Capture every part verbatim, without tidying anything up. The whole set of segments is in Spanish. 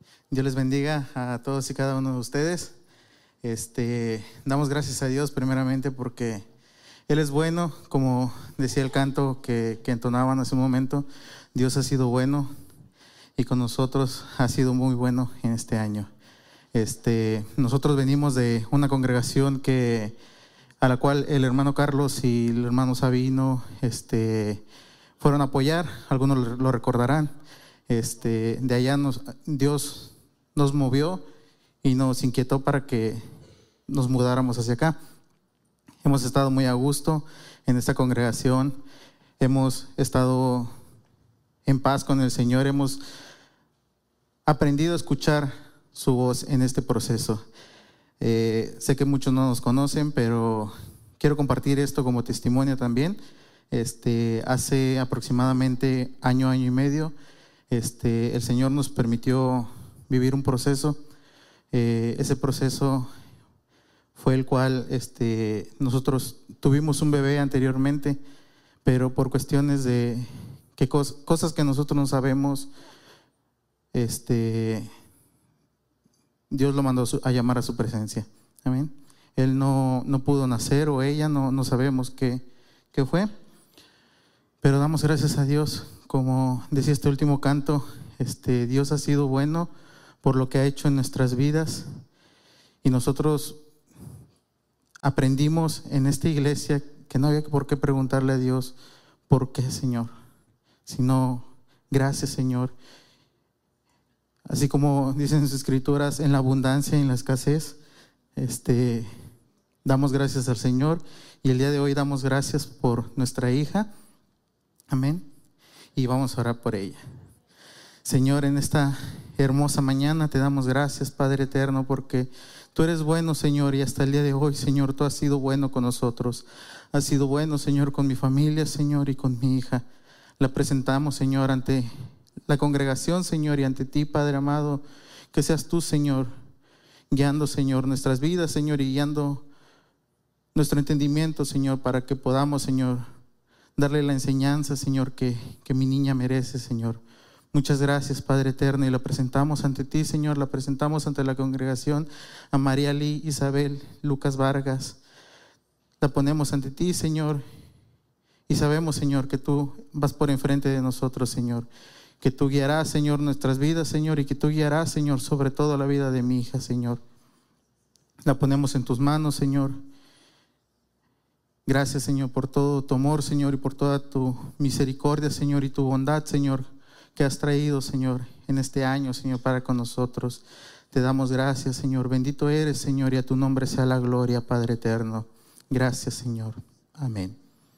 Dios les bendiga a todos y cada uno de ustedes. Este, damos gracias a Dios primeramente porque Él es bueno, como decía el canto que, que entonaban hace un momento. Dios ha sido bueno y con nosotros ha sido muy bueno en este año. Este, nosotros venimos de una congregación que, a la cual el hermano Carlos y el hermano Sabino este, fueron a apoyar. Algunos lo recordarán. Este, de allá nos, Dios nos movió y nos inquietó para que nos mudáramos hacia acá. Hemos estado muy a gusto en esta congregación, hemos estado en paz con el Señor, hemos aprendido a escuchar su voz en este proceso. Eh, sé que muchos no nos conocen, pero quiero compartir esto como testimonio también. Este, hace aproximadamente año, año y medio, este, el Señor nos permitió vivir un proceso. Eh, ese proceso fue el cual este, nosotros tuvimos un bebé anteriormente, pero por cuestiones de que cos, cosas que nosotros no sabemos, este, Dios lo mandó a llamar a su presencia. Amén. Él no, no pudo nacer, o ella, no, no sabemos qué, qué fue, pero damos gracias a Dios. Como decía este último canto, este, Dios ha sido bueno por lo que ha hecho en nuestras vidas, y nosotros aprendimos en esta iglesia que no había por qué preguntarle a Dios por qué, Señor, sino gracias, Señor. Así como dicen sus escrituras, en la abundancia y en la escasez, este, damos gracias al Señor, y el día de hoy damos gracias por nuestra hija. Amén. Y vamos a orar por ella. Señor, en esta hermosa mañana te damos gracias, Padre eterno, porque tú eres bueno, Señor, y hasta el día de hoy, Señor, tú has sido bueno con nosotros. Has sido bueno, Señor, con mi familia, Señor, y con mi hija. La presentamos, Señor, ante la congregación, Señor, y ante ti, Padre amado, que seas tú, Señor, guiando, Señor, nuestras vidas, Señor, y guiando nuestro entendimiento, Señor, para que podamos, Señor, darle la enseñanza, Señor, que, que mi niña merece, Señor. Muchas gracias, Padre eterno, y la presentamos ante ti, Señor, la presentamos ante la congregación, a María Lee, Isabel, Lucas Vargas. La ponemos ante ti, Señor, y sabemos, Señor, que tú vas por enfrente de nosotros, Señor, que tú guiarás, Señor, nuestras vidas, Señor, y que tú guiarás, Señor, sobre todo la vida de mi hija, Señor. La ponemos en tus manos, Señor. Gracias, Señor, por todo tu amor, Señor, y por toda tu misericordia, Señor, y tu bondad, Señor, que has traído, Señor, en este año, Señor, para con nosotros. Te damos gracias, Señor. Bendito eres, Señor, y a tu nombre sea la gloria, Padre eterno. Gracias, Señor. Amén.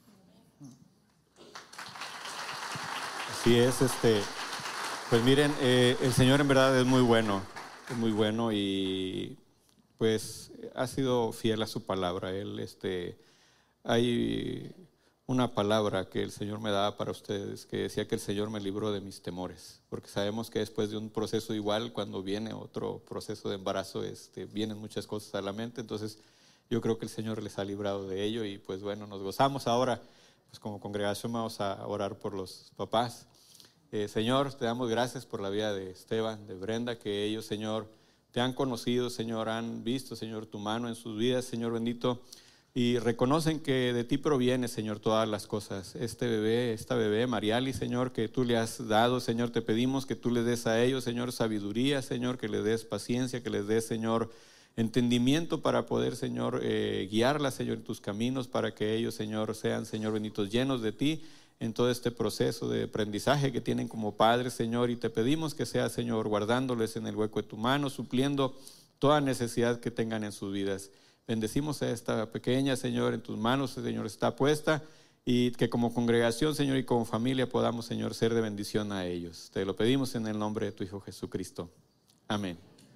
Así es, este, pues miren, eh, el Señor en verdad es muy bueno, es muy bueno, y pues ha sido fiel a su palabra. Él, este, hay una palabra que el Señor me daba para ustedes, que decía que el Señor me libró de mis temores, porque sabemos que después de un proceso igual, cuando viene otro proceso de embarazo, este, vienen muchas cosas a la mente. Entonces yo creo que el Señor les ha librado de ello, y pues bueno, nos gozamos. Ahora, pues como congregación vamos a orar por los papás. Eh, Señor, te damos gracias por la vida de Esteban, de Brenda, que ellos, Señor, te han conocido, Señor, han visto, Señor, tu mano en sus vidas, Señor bendito, y reconocen que de ti proviene, Señor, todas las cosas. Este bebé, esta bebé, Mariali, Señor, que tú le has dado, Señor, te pedimos que tú les des a ellos, Señor, sabiduría, Señor, que les des paciencia, que les des, Señor, entendimiento para poder, Señor, eh, guiarla, Señor, en tus caminos, para que ellos, Señor, sean, Señor, benditos, llenos de ti en todo este proceso de aprendizaje que tienen como padres, Señor. Y te pedimos que sea, Señor, guardándoles en el hueco de tu mano, supliendo toda necesidad que tengan en sus vidas. Bendecimos a esta pequeña, Señor, en tus manos, Señor, está puesta, y que como congregación, Señor, y como familia podamos, Señor, ser de bendición a ellos. Te lo pedimos en el nombre de tu Hijo Jesucristo. Amén.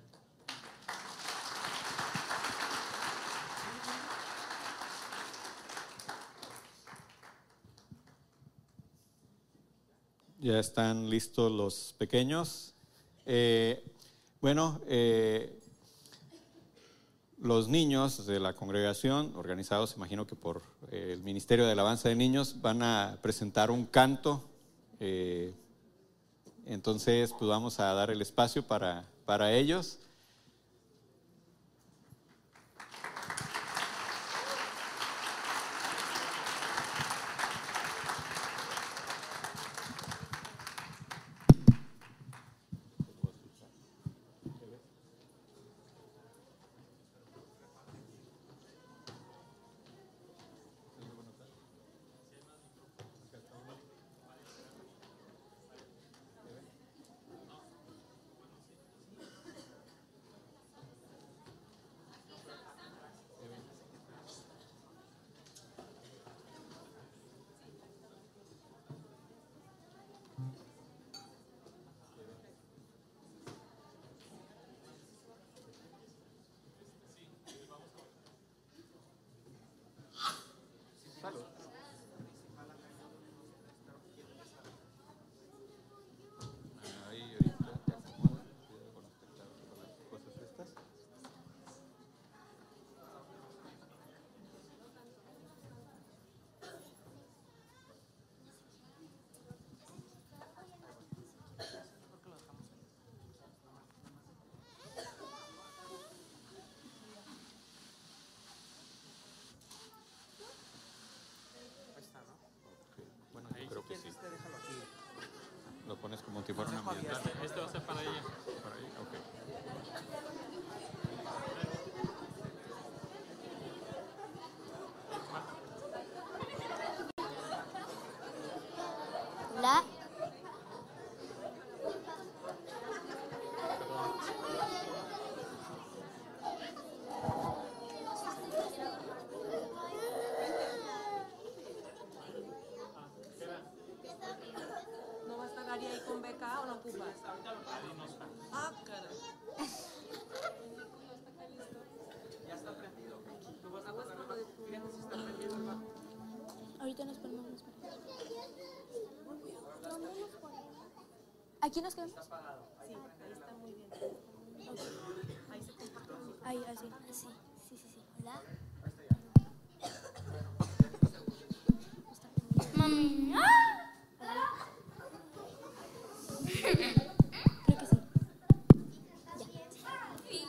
Ya están listos los pequeños. Eh, bueno, eh, los niños de la congregación, organizados, imagino que por eh, el Ministerio de Alabanza de Niños, van a presentar un canto. Eh, entonces, pues vamos a dar el espacio para para ellos. Lo pones como si fuera una ambiental. Este va a ser para ella. Para ahí, ok. La. ¿No va a estar Ari ahí con beca o no ocupas? Ah, caray. Ya está prendido. Tú vas a Aguas con lo de tu... fíjate si está prendido el vato. Ahorita nos ponemos. Nos ponemos. ¿Aquí nos quedamos? Sí, ahí está muy bien. Ahí se comparte. Ahí, así. Sí, sí, sí, sí. Hola. Mami. ¡Ah! Creo que sí. Ya.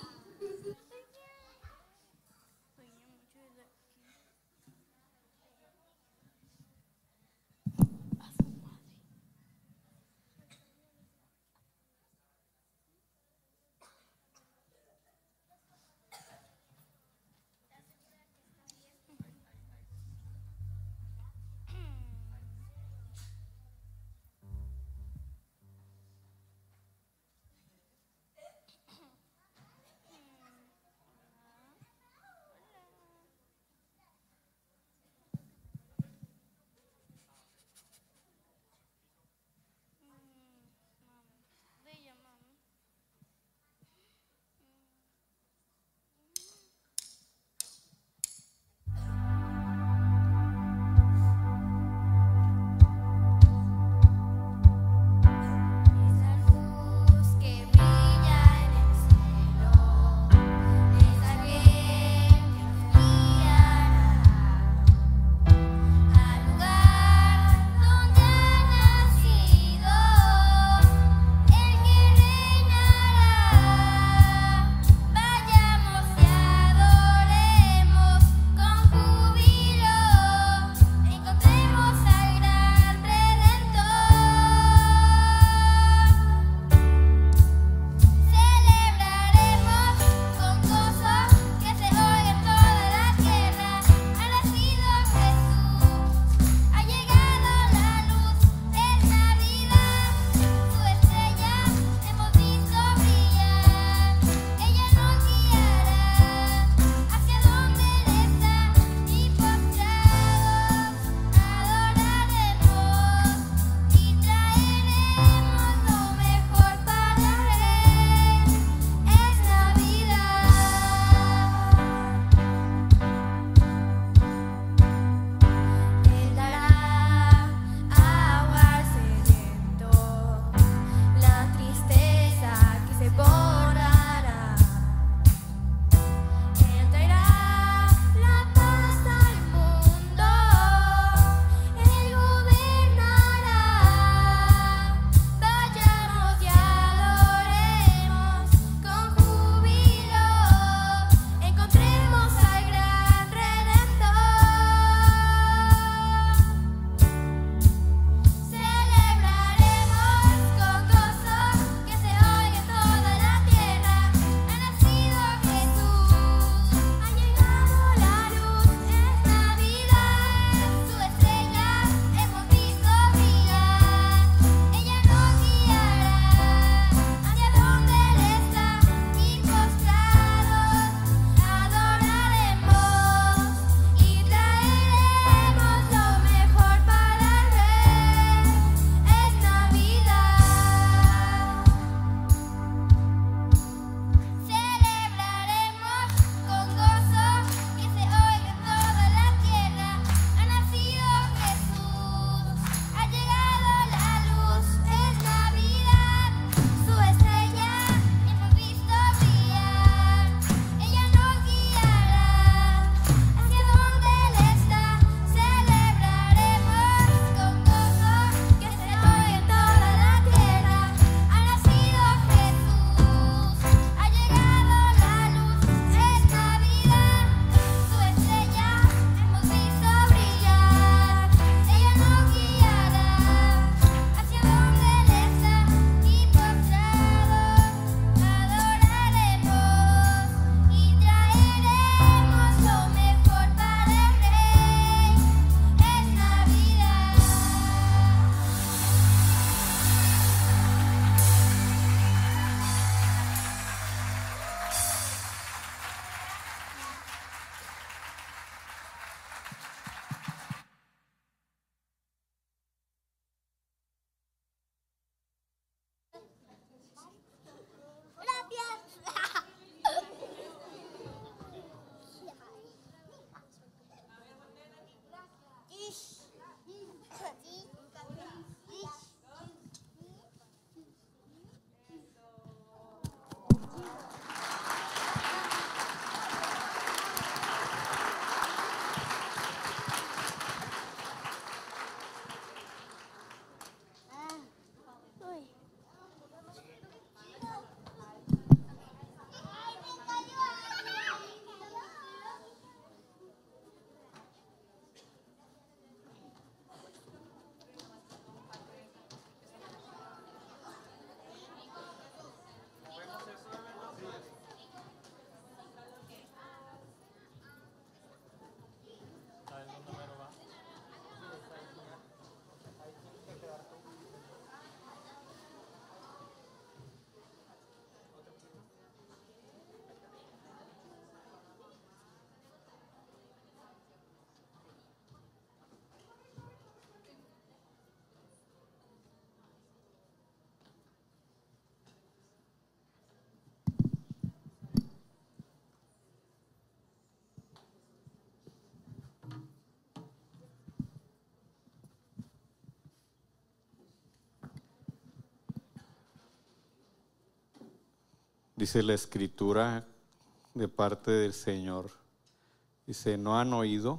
Dice la Escritura de parte del Señor. Dice, ¿no han oído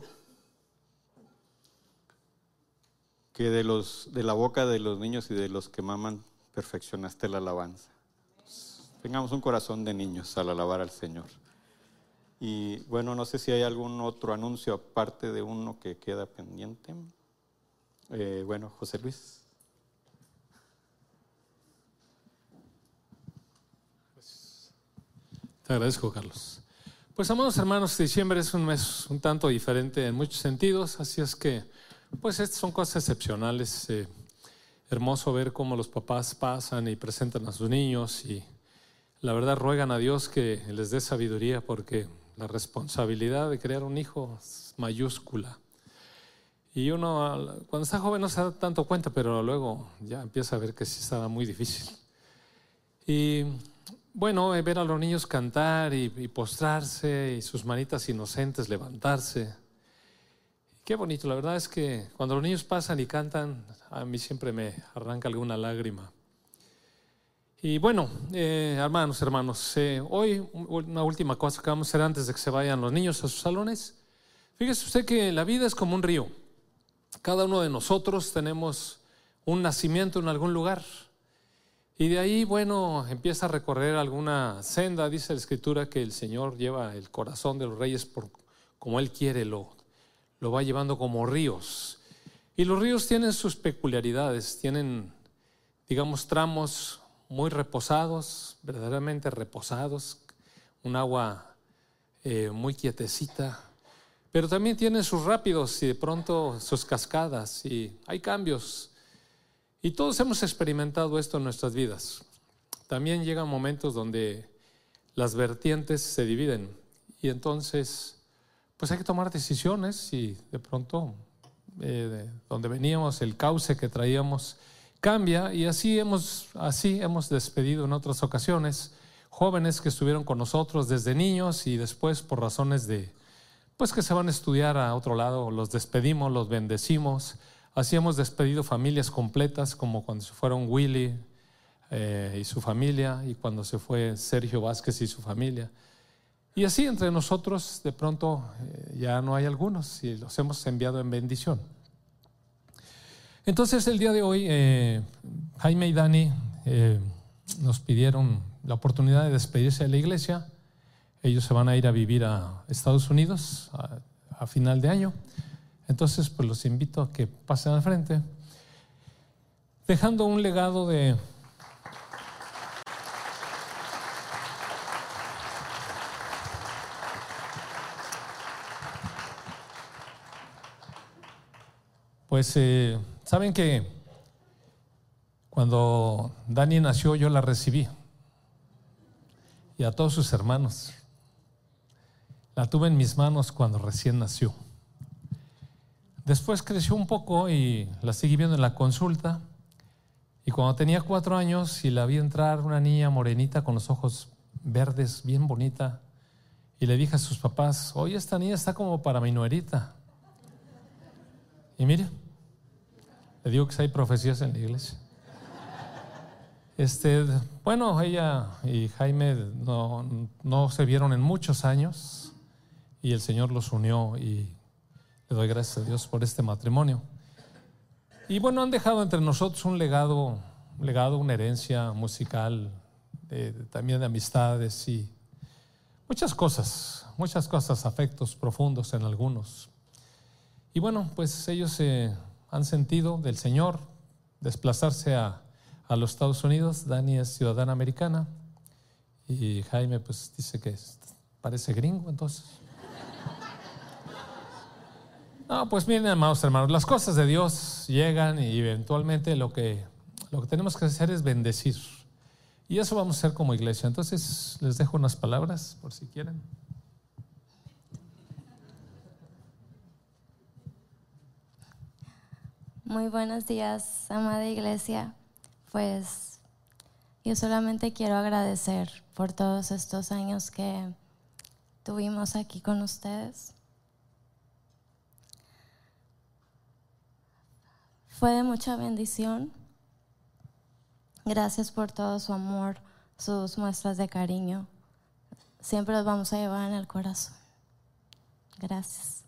que de, los, de la boca de los niños y de los que maman perfeccionaste la alabanza? Tengamos un corazón de niños al alabar al Señor. Y bueno, no sé si hay algún otro anuncio aparte de uno que queda pendiente. Eh, bueno, José Luis. Te agradezco, Carlos. Pues, amados hermanos, diciembre es un mes un tanto diferente en muchos sentidos, así es que, pues, estas son cosas excepcionales. Eh, hermoso ver cómo los papás pasan y presentan a sus niños y la verdad ruegan a Dios que les dé sabiduría porque la responsabilidad de crear un hijo es mayúscula. Y uno, cuando está joven no se da tanto cuenta, pero luego ya empieza a ver que sí estaba muy difícil. Y bueno, ver a los niños cantar y, y postrarse y sus manitas inocentes levantarse. Qué bonito, la verdad es que cuando los niños pasan y cantan, a mí siempre me arranca alguna lágrima. Y bueno, eh, hermanos, hermanos, eh, hoy una última cosa que vamos a hacer antes de que se vayan los niños a sus salones. Fíjese usted que la vida es como un río. Cada uno de nosotros tenemos un nacimiento en algún lugar. Y de ahí, bueno, empieza a recorrer alguna senda. Dice la Escritura que el Señor lleva el corazón de los reyes por como Él quiere, lo, lo va llevando como ríos. Y los ríos tienen sus peculiaridades, tienen, digamos, tramos muy reposados, verdaderamente reposados, un agua eh, muy quietecita, pero también tienen sus rápidos y de pronto sus cascadas y hay cambios. Y todos hemos experimentado esto en nuestras vidas. También llegan momentos donde las vertientes se dividen y entonces pues hay que tomar decisiones y de pronto eh, de donde veníamos, el cauce que traíamos cambia y así hemos, así hemos despedido en otras ocasiones jóvenes que estuvieron con nosotros desde niños y después por razones de pues que se van a estudiar a otro lado, los despedimos, los bendecimos. Así hemos despedido familias completas, como cuando se fueron Willy eh, y su familia, y cuando se fue Sergio Vázquez y su familia. Y así entre nosotros de pronto eh, ya no hay algunos y los hemos enviado en bendición. Entonces el día de hoy eh, Jaime y Dani eh, nos pidieron la oportunidad de despedirse de la iglesia. Ellos se van a ir a vivir a Estados Unidos a, a final de año. Entonces, pues los invito a que pasen al frente, dejando un legado de pues eh, saben que cuando Dani nació yo la recibí y a todos sus hermanos. La tuve en mis manos cuando recién nació. Después creció un poco y la seguí viendo en la consulta. Y cuando tenía cuatro años y la vi entrar, una niña morenita con los ojos verdes, bien bonita, y le dije a sus papás, oye, esta niña está como para mi nuerita. Y mire, le digo que hay profecías en la iglesia. Este, bueno, ella y Jaime no, no se vieron en muchos años y el Señor los unió y le doy gracias a Dios por este matrimonio. Y bueno, han dejado entre nosotros un legado, un legado, una herencia musical, de, de, también de amistades y muchas cosas, muchas cosas, afectos profundos en algunos. Y bueno, pues ellos eh, han sentido del Señor desplazarse a, a los Estados Unidos. Dani es ciudadana americana y Jaime pues dice que parece gringo, entonces... No, pues miren, amados hermanos, las cosas de Dios llegan y eventualmente lo que, lo que tenemos que hacer es bendecir. Y eso vamos a hacer como iglesia. Entonces les dejo unas palabras por si quieren. Muy buenos días, amada iglesia. Pues yo solamente quiero agradecer por todos estos años que tuvimos aquí con ustedes. Fue de mucha bendición. Gracias por todo su amor, sus muestras de cariño. Siempre los vamos a llevar en el corazón. Gracias.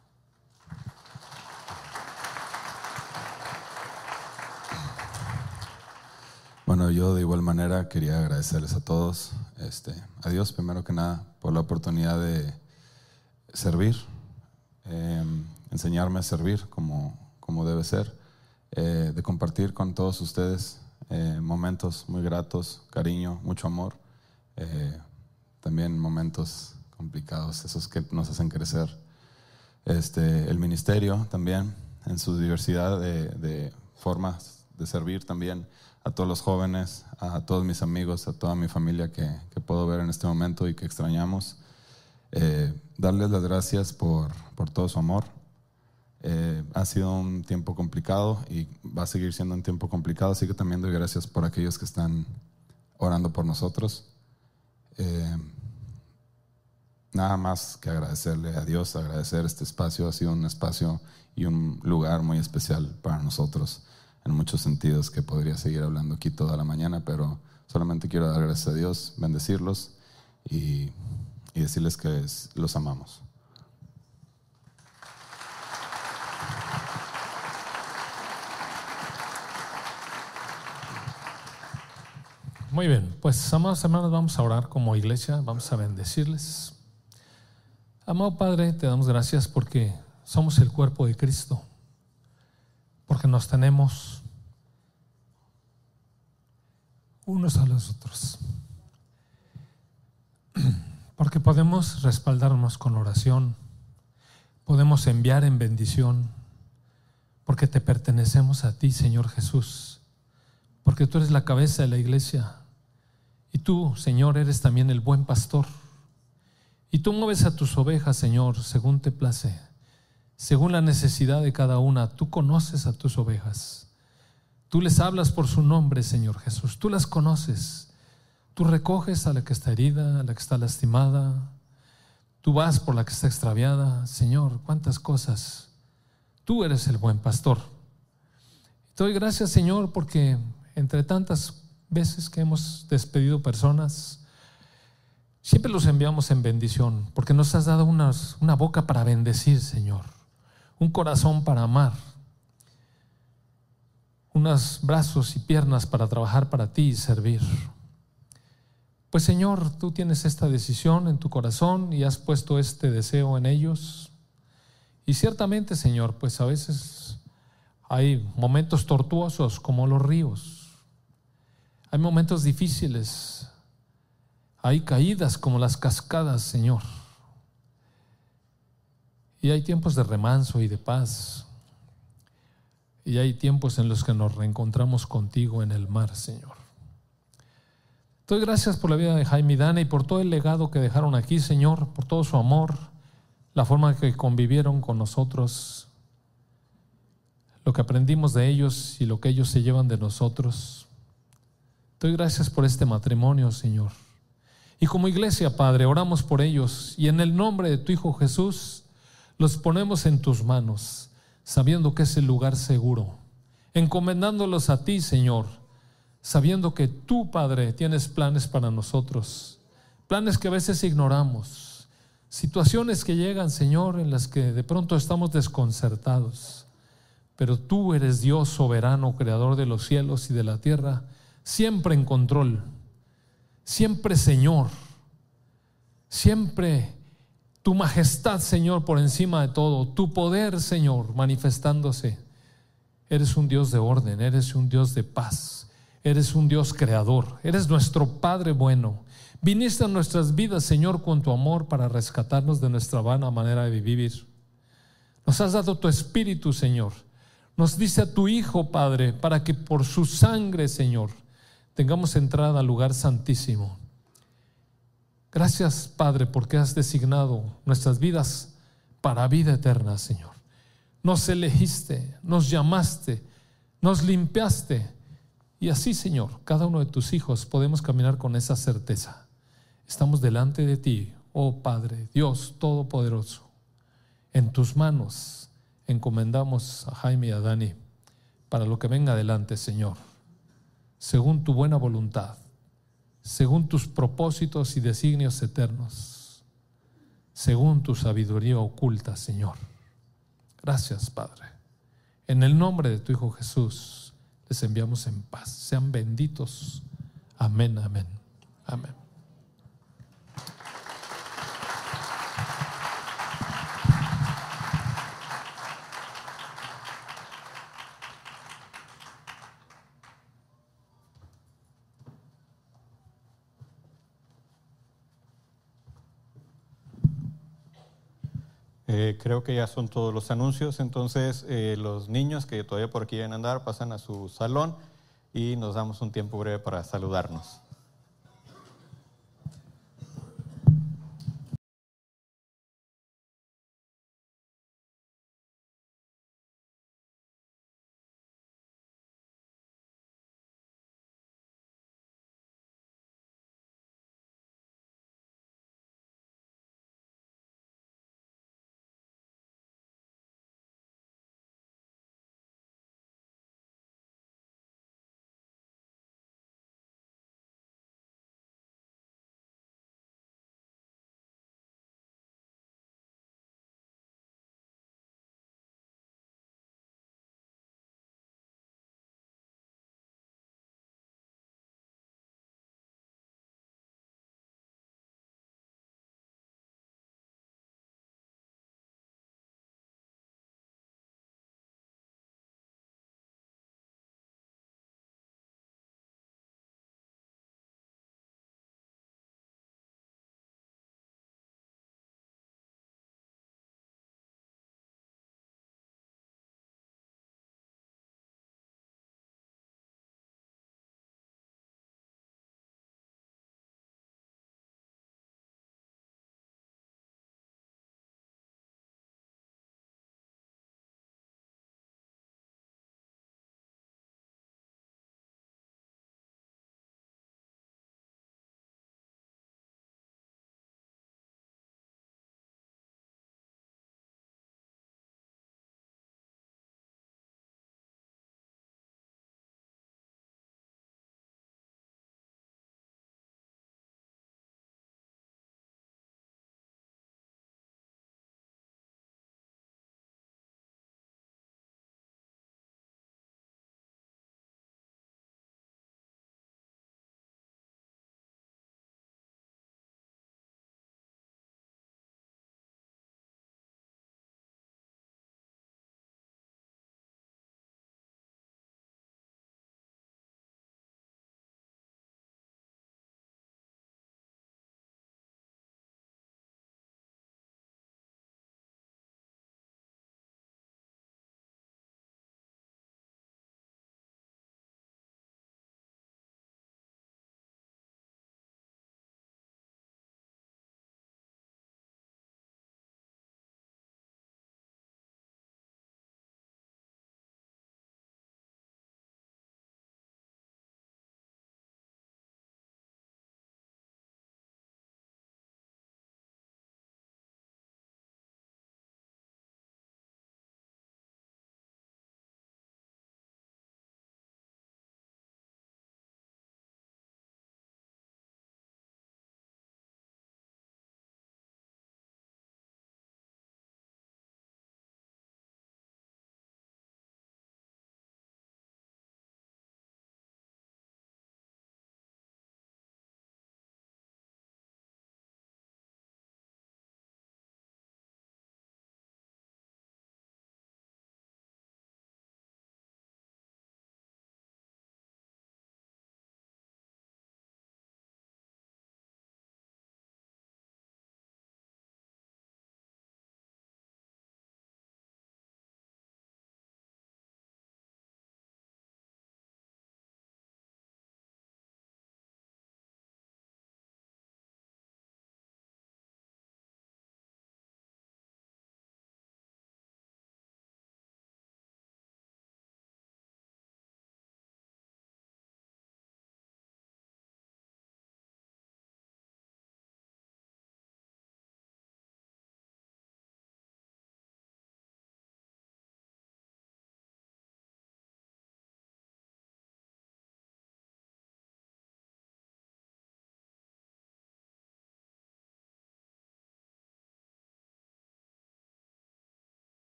Bueno, yo de igual manera quería agradecerles a todos, este, a Dios primero que nada, por la oportunidad de servir, eh, enseñarme a servir como, como debe ser, eh, de compartir con todos ustedes eh, momentos muy gratos, cariño, mucho amor, eh, también momentos complicados, esos que nos hacen crecer. Este, el ministerio también, en su diversidad de, de formas de servir también, a todos los jóvenes, a todos mis amigos, a toda mi familia que, que puedo ver en este momento y que extrañamos. Eh, darles las gracias por, por todo su amor. Eh, ha sido un tiempo complicado y va a seguir siendo un tiempo complicado, así que también doy gracias por aquellos que están orando por nosotros. Eh, nada más que agradecerle a Dios, agradecer este espacio. Ha sido un espacio y un lugar muy especial para nosotros, en muchos sentidos, que podría seguir hablando aquí toda la mañana, pero solamente quiero dar gracias a Dios, bendecirlos y, y decirles que es, los amamos. Muy bien, pues amados hermanos, vamos a orar como iglesia, vamos a bendecirles. Amado Padre, te damos gracias porque somos el cuerpo de Cristo, porque nos tenemos unos a los otros, porque podemos respaldarnos con oración, podemos enviar en bendición, porque te pertenecemos a ti, Señor Jesús, porque tú eres la cabeza de la iglesia y tú, Señor, eres también el buen pastor y tú mueves a tus ovejas, Señor, según te place, según la necesidad de cada una. Tú conoces a tus ovejas, tú les hablas por su nombre, Señor Jesús, tú las conoces, tú recoges a la que está herida, a la que está lastimada, tú vas por la que está extraviada. Señor, cuántas cosas. Tú eres el buen pastor. Te doy gracias, Señor, porque entre tantas veces que hemos despedido personas, siempre los enviamos en bendición, porque nos has dado unas, una boca para bendecir, Señor, un corazón para amar, unos brazos y piernas para trabajar para ti y servir. Pues, Señor, tú tienes esta decisión en tu corazón y has puesto este deseo en ellos. Y ciertamente, Señor, pues a veces hay momentos tortuosos como los ríos, hay momentos difíciles, hay caídas como las cascadas, Señor, y hay tiempos de remanso y de paz, y hay tiempos en los que nos reencontramos contigo en el mar, Señor. Te doy gracias por la vida de Jaime y Dana y por todo el legado que dejaron aquí, Señor, por todo su amor, la forma en que convivieron con nosotros, lo que aprendimos de ellos y lo que ellos se llevan de nosotros. Te doy gracias por este matrimonio, Señor. Y como iglesia, Padre, oramos por ellos y en el nombre de tu Hijo Jesús los ponemos en tus manos, sabiendo que es el lugar seguro, encomendándolos a ti, Señor, sabiendo que tú, Padre, tienes planes para nosotros, planes que a veces ignoramos, situaciones que llegan, Señor, en las que de pronto estamos desconcertados, pero tú eres Dios soberano, creador de los cielos y de la tierra, siempre en control, siempre Señor, siempre tu majestad, Señor, por encima de todo, tu poder, Señor, manifestándose. Eres un Dios de orden, eres un Dios de paz, eres un Dios creador, eres nuestro Padre bueno. Viniste a nuestras vidas, Señor, con tu amor para rescatarnos de nuestra vana manera de vivir. Nos has dado tu Espíritu, Señor. Nos dice a tu Hijo, Padre, para que por su sangre, Señor, tengamos entrada al lugar santísimo. Gracias, Padre, porque has designado nuestras vidas para vida eterna, Señor. Nos elegiste, nos llamaste, nos limpiaste. Y así, Señor, cada uno de tus hijos podemos caminar con esa certeza. Estamos delante de ti, oh Padre, Dios Todopoderoso. En tus manos encomendamos a Jaime y a Dani para lo que venga adelante, Señor, según tu buena voluntad, según tus propósitos y designios eternos, según tu sabiduría oculta, Señor. Gracias, Padre. En el nombre de tu Hijo Jesús, les enviamos en paz. Sean benditos. Amén, amén, amén. Eh, creo que ya son todos los anuncios, entonces eh, los niños que todavía por aquí deben andar pasan a su salón y nos damos un tiempo breve para saludarnos.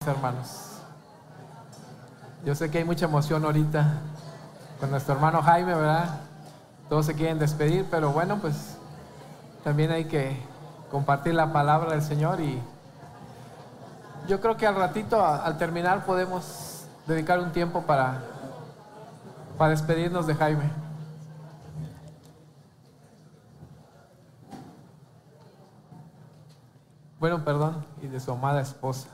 Hermanos, yo sé que hay mucha emoción ahorita con nuestro hermano Jaime, ¿verdad? Todos se quieren despedir, pero bueno, pues también hay que compartir la palabra del Señor, y yo creo que al ratito, al terminar, podemos dedicar un tiempo para, para despedirnos de Jaime. Bueno, perdón, y de su amada esposa.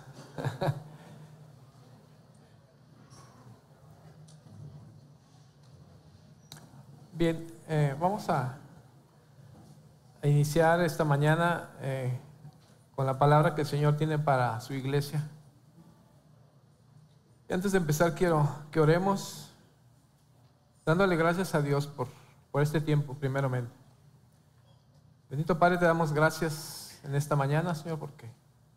Bien, eh, vamos a, a iniciar esta mañana eh, con la palabra que el Señor tiene para su iglesia. Y antes de empezar, quiero que oremos dándole gracias a Dios por, por este tiempo, primeramente. Bendito Padre, te damos gracias en esta mañana, Señor, porque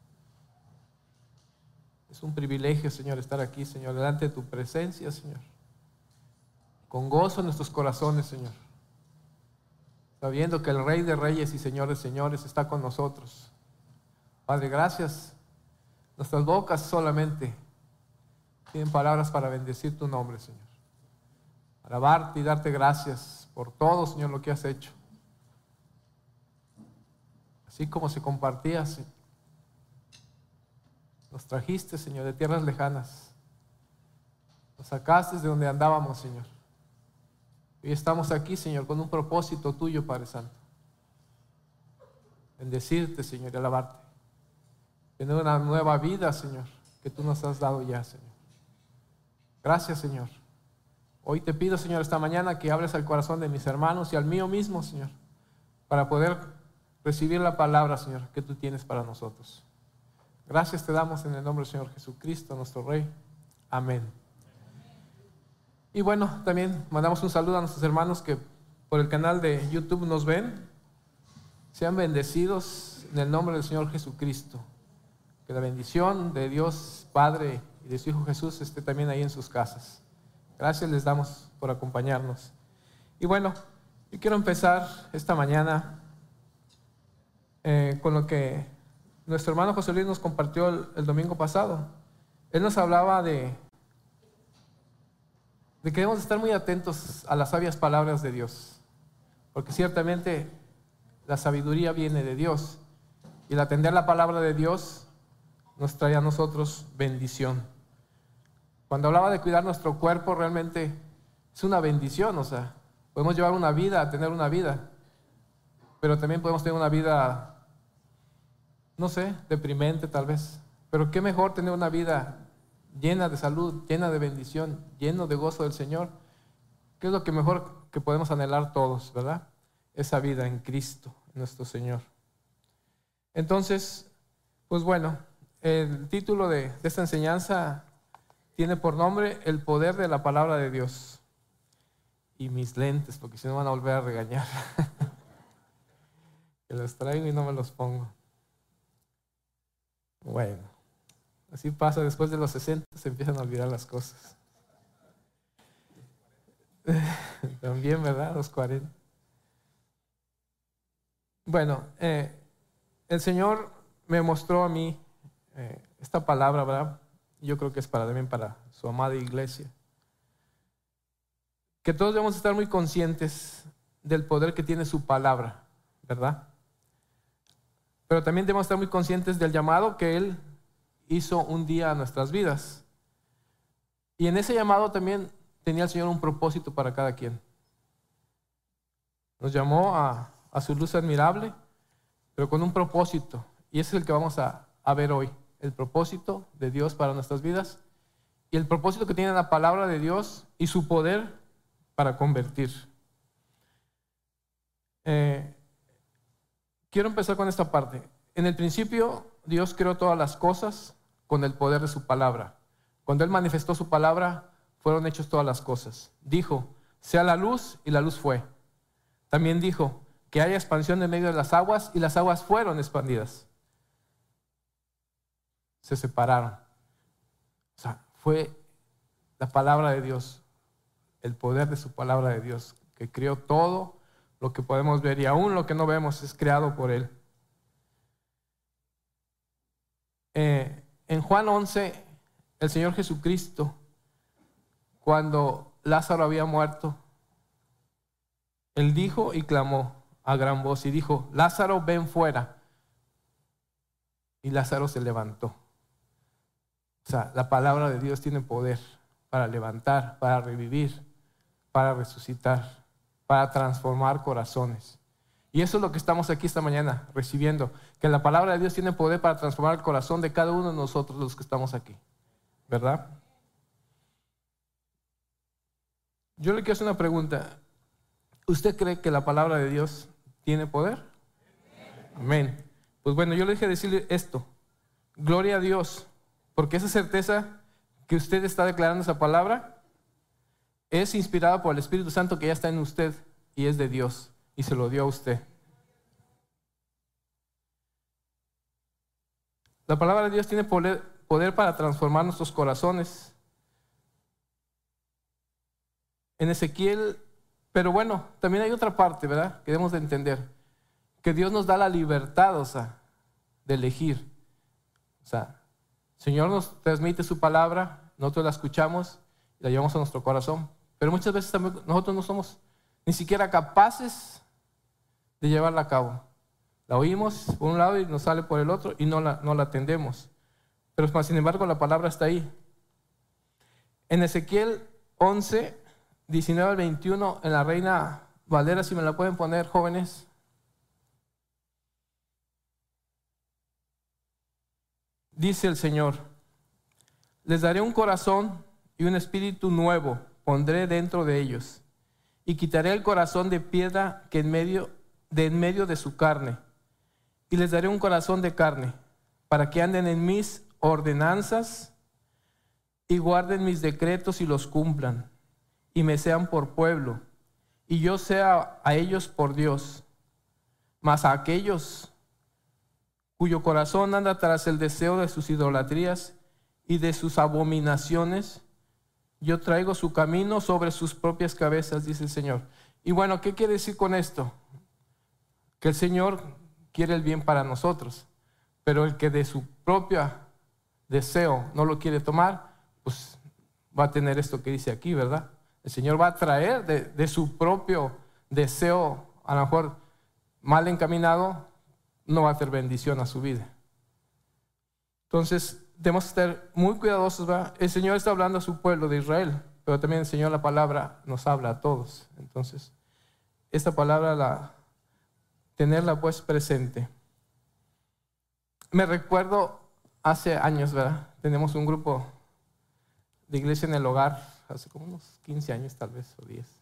es un privilegio, Señor, estar aquí, Señor, delante de tu presencia, Señor, con gozo en nuestros corazones, Señor, sabiendo que el Rey de Reyes y Señor de Señores está con nosotros. Padre, gracias. Nuestras bocas solamente tienen palabras para bendecir tu nombre, Señor, alabarte y darte gracias por todo, Señor, lo que has hecho. Así como se compartía, Señor, nos trajiste, Señor, de tierras lejanas, nos sacaste de donde andábamos, Señor. Hoy estamos aquí, Señor, con un propósito tuyo, Padre Santo. Bendecirte, Señor, y alabarte. Tener una nueva vida, Señor, que tú nos has dado ya, Señor. Gracias, Señor. Hoy te pido, Señor, esta mañana que hables al corazón de mis hermanos y al mío mismo, Señor, para poder recibir la palabra, Señor, que tú tienes para nosotros. Gracias te damos en el nombre del Señor Jesucristo, nuestro Rey. Amén. Y bueno, también mandamos un saludo a nuestros hermanos que por el canal de YouTube nos ven. Sean bendecidos en el nombre del Señor Jesucristo. Que la bendición de Dios Padre y de su Hijo Jesús esté también ahí en sus casas. Gracias les damos por acompañarnos. Y bueno, yo quiero empezar esta mañana eh, con lo que nuestro hermano José Luis nos compartió el, el domingo pasado. Él nos hablaba de, de que debemos estar muy atentos a las sabias palabras de Dios, porque ciertamente la sabiduría viene de Dios, y el atender la palabra de Dios nos trae a nosotros bendición. Cuando hablaba de cuidar nuestro cuerpo, realmente es una bendición, o sea, podemos llevar una vida, tener una vida, pero también podemos tener una vida, no sé, deprimente tal vez. Pero qué mejor tener una vida llena de salud, llena de bendición, lleno de gozo del Señor. ¿Qué es lo que mejor que podemos anhelar todos, verdad? Esa vida en Cristo, nuestro Señor. Entonces, pues bueno, el título de, de esta enseñanza tiene por nombre El poder de la palabra de Dios. Y mis lentes, porque si no van a volver a regañar. Que los traigo y no me los pongo. Bueno, así pasa, después de los sesenta se empiezan a olvidar las cosas. También, ¿verdad? Los cuarenta. Bueno, eh, el Señor me mostró a mí eh, esta palabra, ¿verdad? Yo creo que es para también para su amada iglesia. Que todos debemos estar muy conscientes del poder que tiene su palabra, ¿verdad? Pero también debemos estar muy conscientes del llamado que Él hizo un día a nuestras vidas. Y en ese llamado también tenía el Señor un propósito para cada quien. Nos llamó a, a su luz admirable, pero con un propósito. Y ese es el que vamos a, a ver hoy. El propósito de Dios para nuestras vidas. Y el propósito que tiene la palabra de Dios y su poder para convertir. Eh, Quiero empezar con esta parte. En el principio, Dios creó todas las cosas con el poder de su palabra. Cuando Él manifestó su palabra, fueron hechas todas las cosas. Dijo, sea la luz, y la luz fue. También dijo, que haya expansión en medio de las aguas, y las aguas fueron expandidas. Se separaron. O sea, fue la palabra de Dios, el poder de su palabra de Dios, que creó todo lo que podemos ver, y aún lo que no vemos es creado por Él. Eh, en Juan once, el Señor Jesucristo, cuando Lázaro había muerto, Él dijo y clamó a gran voz y dijo: Lázaro, ven fuera. Y Lázaro se levantó. O sea, la palabra de Dios tiene poder para levantar, para revivir, para resucitar, para transformar corazones. Y eso es lo que estamos aquí esta mañana recibiendo, que la palabra de Dios tiene poder para transformar el corazón de cada uno de nosotros los que estamos aquí, ¿verdad? Yo le quiero hacer una pregunta. ¿Usted cree que la palabra de Dios tiene poder? Amén. Pues bueno, yo le dije decirle esto: gloria a Dios, porque esa certeza que usted está declarando, esa palabra, es inspirada por el Espíritu Santo que ya está en usted y es de Dios y se lo dio a usted. La palabra de Dios tiene poder, poder para transformar nuestros corazones. En Ezequiel, pero bueno, también hay otra parte, ¿verdad?, que debemos de entender, que Dios nos da la libertad, o sea, de elegir. O sea, el Señor nos transmite su palabra, nosotros la escuchamos y la llevamos a nuestro corazón, pero muchas veces también nosotros no somos ni siquiera capaces de llevarla a cabo. La oímos por un lado y nos sale por el otro y no la, no la atendemos. Pero sin embargo la palabra está ahí. En Ezequiel once, diecinueve al veintiuno, en la Reina Valera, si me la pueden poner, jóvenes. Dice el Señor: les daré un corazón y un espíritu nuevo pondré dentro de ellos, y quitaré el corazón de piedra que en medio de en medio de su carne, y les daré un corazón de carne, para que anden en mis ordenanzas y guarden mis decretos y los cumplan, y me sean por pueblo, y yo sea a ellos por Dios. Mas a aquellos cuyo corazón anda tras el deseo de sus idolatrías y de sus abominaciones, yo traigo su camino sobre sus propias cabezas, dice el Señor. Y bueno, ¿qué quiere decir con esto? Que el Señor quiere el bien para nosotros, pero el que de su propio deseo no lo quiere tomar, pues va a tener esto que dice aquí, ¿verdad? El Señor va a traer de, de su propio deseo, a lo mejor mal encaminado, no va a hacer bendición a su vida. Entonces, debemos estar muy cuidadosos, ¿verdad? El Señor está hablando a su pueblo de Israel, pero también el Señor, la palabra, nos habla a todos. Entonces, esta palabra, la, tenerla pues presente. Me recuerdo hace años, ¿verdad? Tenemos un grupo de iglesia en el hogar, hace como unos quince años tal vez, o diez.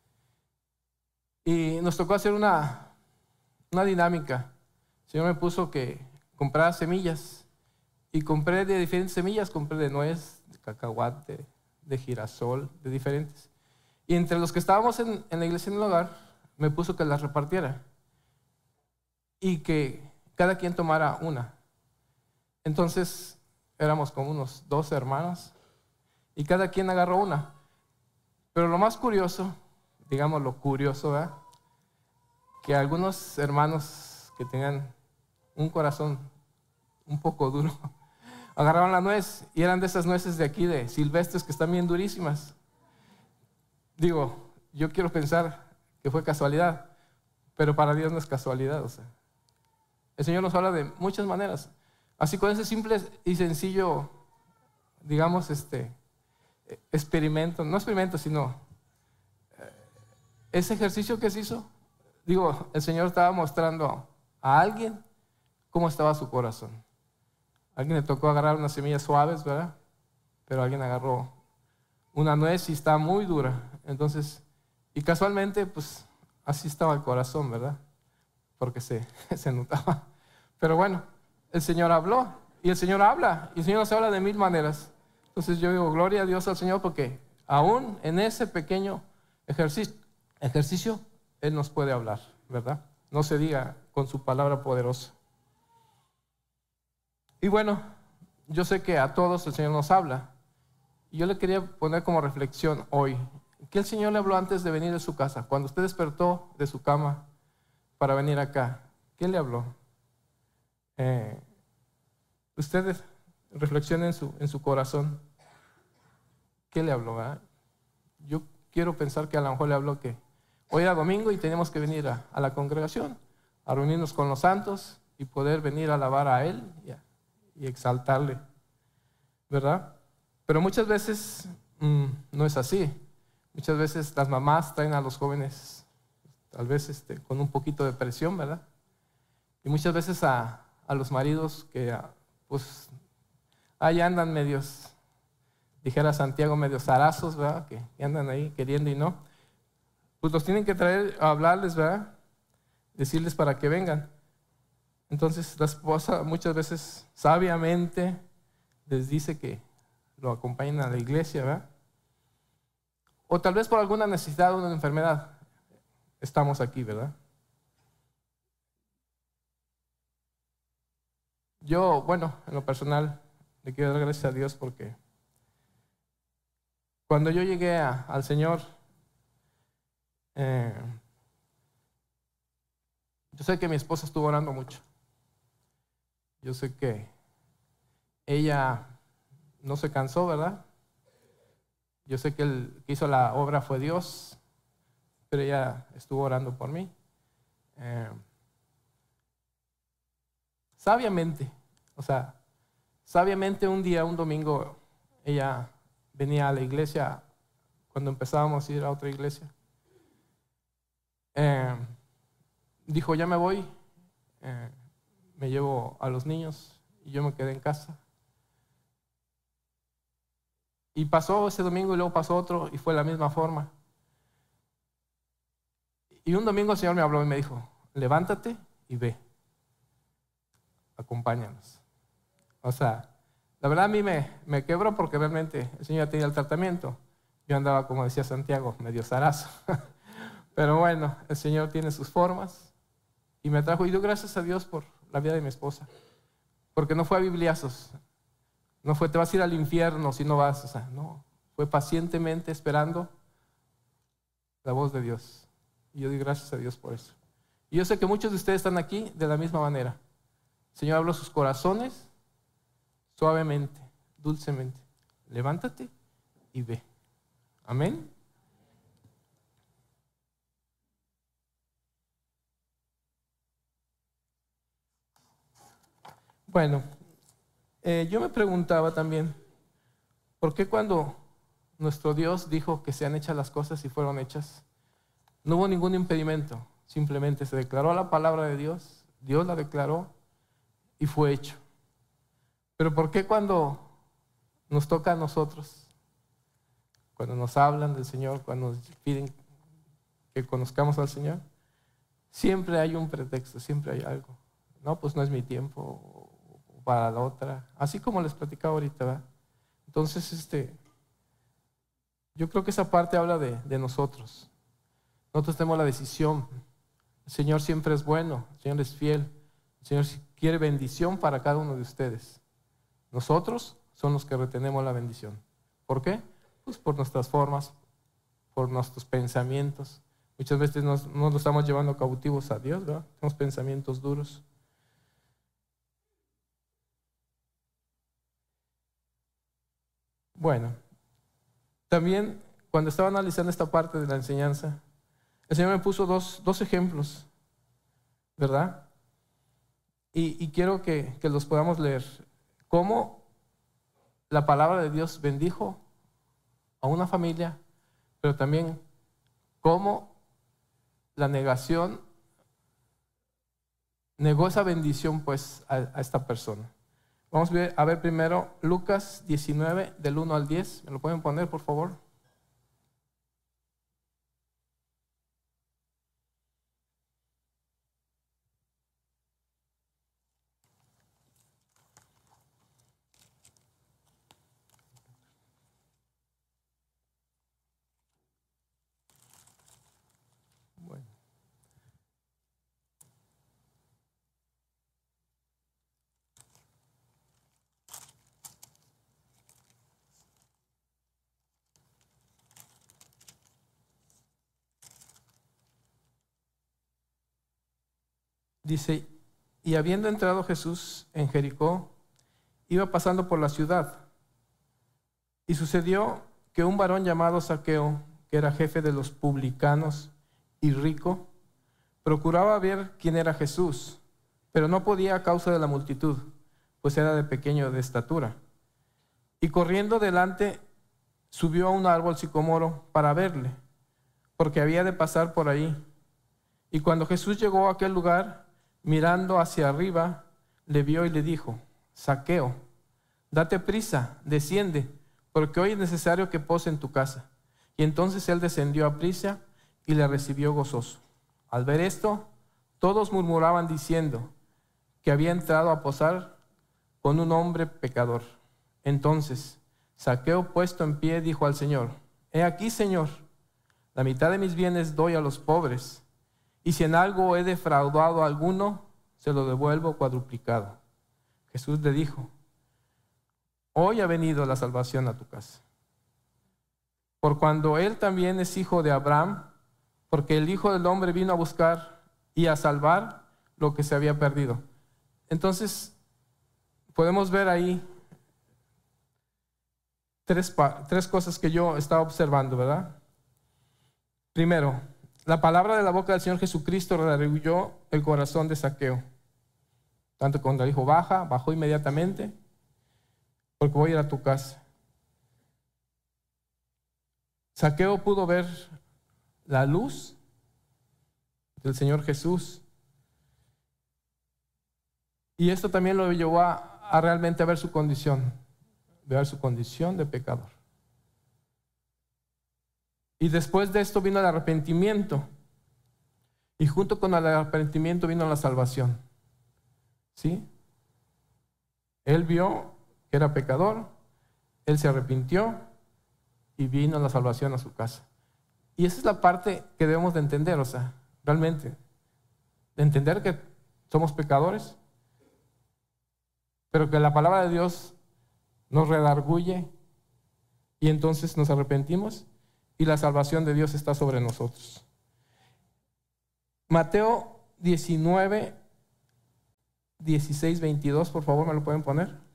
Y nos tocó hacer una, una dinámica. El Señor me puso que comprara semillas. Y compré de diferentes semillas, compré de nuez, de cacahuate, de girasol, de diferentes. Y entre los que estábamos en, en la iglesia en el hogar, me puso que las repartiera. Y que cada quien tomara una. Entonces, éramos como unos doce hermanos. Y cada quien agarró una. Pero lo más curioso, digamos lo curioso, ¿verdad?, que algunos hermanos que tenían un corazón un poco duro, agarraron la nuez y eran de esas nueces de aquí, de silvestres, que están bien durísimas. Digo, yo quiero pensar que fue casualidad, pero para Dios no es casualidad. O sea, el Señor nos habla de muchas maneras. Así, con ese simple y sencillo, digamos, este experimento, no experimento, sino ese ejercicio que se hizo, digo, el Señor estaba mostrando a alguien cómo estaba su corazón. A alguien le tocó agarrar unas semillas suaves, ¿verdad? Pero alguien agarró una nuez y está muy dura. Entonces, y casualmente, pues, así estaba el corazón, ¿verdad? Porque se, se notaba. Pero bueno, el Señor habló, y el Señor habla, y el Señor nos habla de mil maneras. Entonces yo digo, gloria a Dios al Señor, porque aún en ese pequeño ejercicio, ejercicio, Él nos puede hablar, ¿verdad? No se diga con su palabra poderosa. Y bueno, yo sé que a todos el Señor nos habla. Y yo le quería poner como reflexión hoy, ¿qué el Señor le habló antes de venir de su casa? Cuando usted despertó de su cama para venir acá, ¿qué le habló? Eh, usted reflexione en su, en su corazón. ¿Qué le habló? ¿verdad? Yo quiero pensar que a lo mejor le habló que hoy era domingo y tenemos que venir a, a la congregación, a reunirnos con los santos y poder venir a alabar a Él y, a, y exaltarle, ¿verdad? Pero muchas veces mmm, no es así. Muchas veces las mamás traen a los jóvenes, tal vez este, con un poquito de presión, ¿verdad? Y muchas veces a, a los maridos que, pues, ahí andan medios, dijera Santiago, medios zarazos, ¿verdad? Que, que andan ahí queriendo y no. Pues los tienen que traer a hablarles, ¿verdad? Decirles para que vengan. Entonces la esposa muchas veces sabiamente les dice que lo acompañen a la iglesia, ¿verdad? O tal vez por alguna necesidad o una enfermedad estamos aquí, ¿verdad? Yo, bueno, en lo personal, le quiero dar gracias a Dios porque cuando yo llegué a, al Señor, eh, yo sé que mi esposa estuvo orando mucho. Yo sé que ella no se cansó, ¿verdad? Yo sé que el que hizo la obra fue Dios, pero ella estuvo orando por mí. Eh, sabiamente, o sea, sabiamente un día, un domingo, ella venía a la iglesia cuando empezábamos a ir a otra iglesia. Eh, dijo, ya me voy, eh, me llevo a los niños y yo me quedé en casa. Y pasó ese domingo y luego pasó otro y fue la misma forma. Y un domingo el Señor me habló y me dijo, levántate y ve, acompáñanos. O sea, la verdad a mí me, me quebró porque realmente el Señor ya tenía el tratamiento. Yo andaba, como decía Santiago, medio zarazo. Pero bueno, el Señor tiene sus formas y me trajo. Y doy gracias a Dios por la vida de mi esposa. Porque no fue a bibliazos. No fue, te vas a ir al infierno si no vas. O sea, no. Fue pacientemente esperando la voz de Dios. Y yo doy gracias a Dios por eso. Y yo sé que muchos de ustedes están aquí de la misma manera. El Señor habló a sus corazones suavemente, dulcemente. Levántate y ve. Amén. Bueno, eh, yo me preguntaba también, ¿por qué cuando nuestro Dios dijo que sean hechas las cosas y fueron hechas, no hubo ningún impedimento? Simplemente se declaró la palabra de Dios, Dios la declaró y fue hecho. Pero ¿por qué cuando nos toca a nosotros, cuando nos hablan del Señor, cuando nos piden que conozcamos al Señor, siempre hay un pretexto, siempre hay algo? No, pues no es mi tiempo, para la otra, así como les platicaba ahorita, ¿verdad? Entonces, este, yo creo que esa parte habla de, de nosotros. Nosotros tenemos la decisión. El Señor siempre es bueno, el Señor es fiel, el Señor quiere bendición para cada uno de ustedes. Nosotros son los que retenemos la bendición. ¿Por qué? Pues por nuestras formas, por nuestros pensamientos. Muchas veces nos, nos lo estamos llevando cautivos a Dios, ¿verdad? Tenemos pensamientos duros. Bueno, también cuando estaba analizando esta parte de la enseñanza, el Señor me puso dos, dos ejemplos, ¿verdad? Y, y quiero que, que los podamos leer. Cómo la palabra de Dios bendijo a una familia, pero también cómo la negación negó esa bendición pues a, a esta persona. Vamos a ver, a ver primero Lucas diecinueve, del uno al diez. ¿Me lo pueden poner, por favor? Bueno. Dice, y habiendo entrado Jesús en Jericó, iba pasando por la ciudad. Y sucedió que un varón llamado Zaqueo, que era jefe de los publicanos y rico, procuraba ver quién era Jesús, pero no podía a causa de la multitud, pues era de pequeño de estatura. Y corriendo delante, subió a un árbol sicomoro para verle, porque había de pasar por ahí. Y cuando Jesús llegó a aquel lugar, mirando hacia arriba, le vio y le dijo: Zaqueo, date prisa, desciende, porque hoy es necesario que pose en tu casa. Y entonces él descendió a prisa y le recibió gozoso. Al ver esto, todos murmuraban diciendo que había entrado a posar con un hombre pecador. Entonces Zaqueo, puesto en pie, dijo al Señor: He aquí, Señor, la mitad de mis bienes doy a los pobres, y si en algo he defraudado a alguno, se lo devuelvo cuadruplicado. Jesús le dijo: Hoy ha venido la salvación a tu casa, por cuando él también es hijo de Abraham, porque el Hijo del Hombre vino a buscar y a salvar lo que se había perdido. Entonces, podemos ver ahí tres, tres cosas que yo estaba observando, ¿verdad? Primero, la palabra de la boca del Señor Jesucristo redarguyó el corazón de Zaqueo. Tanto cuando le dijo: baja, bajó inmediatamente, porque voy a ir a tu casa. Zaqueo pudo ver la luz del Señor Jesús. Y esto también lo llevó a, a realmente a ver su condición, ver su condición de pecador. Y después de esto vino el arrepentimiento. Y junto con el arrepentimiento vino la salvación. ¿Sí? Él vio que era pecador, él se arrepintió y vino la salvación a su casa. Y esa es la parte que debemos de entender, o sea, realmente, de entender que somos pecadores, pero que la palabra de Dios nos redarguye y entonces nos arrepentimos y la salvación de Dios está sobre nosotros. Mateo diecinueve, dieciséis, veintidós, por favor, ¿me lo pueden poner?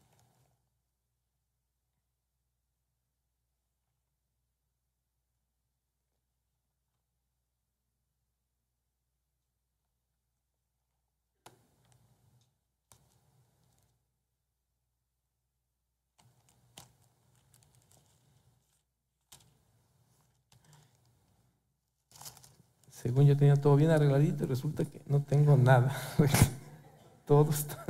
Según yo tenía todo bien arregladito y resulta que no tengo nada. Todo está.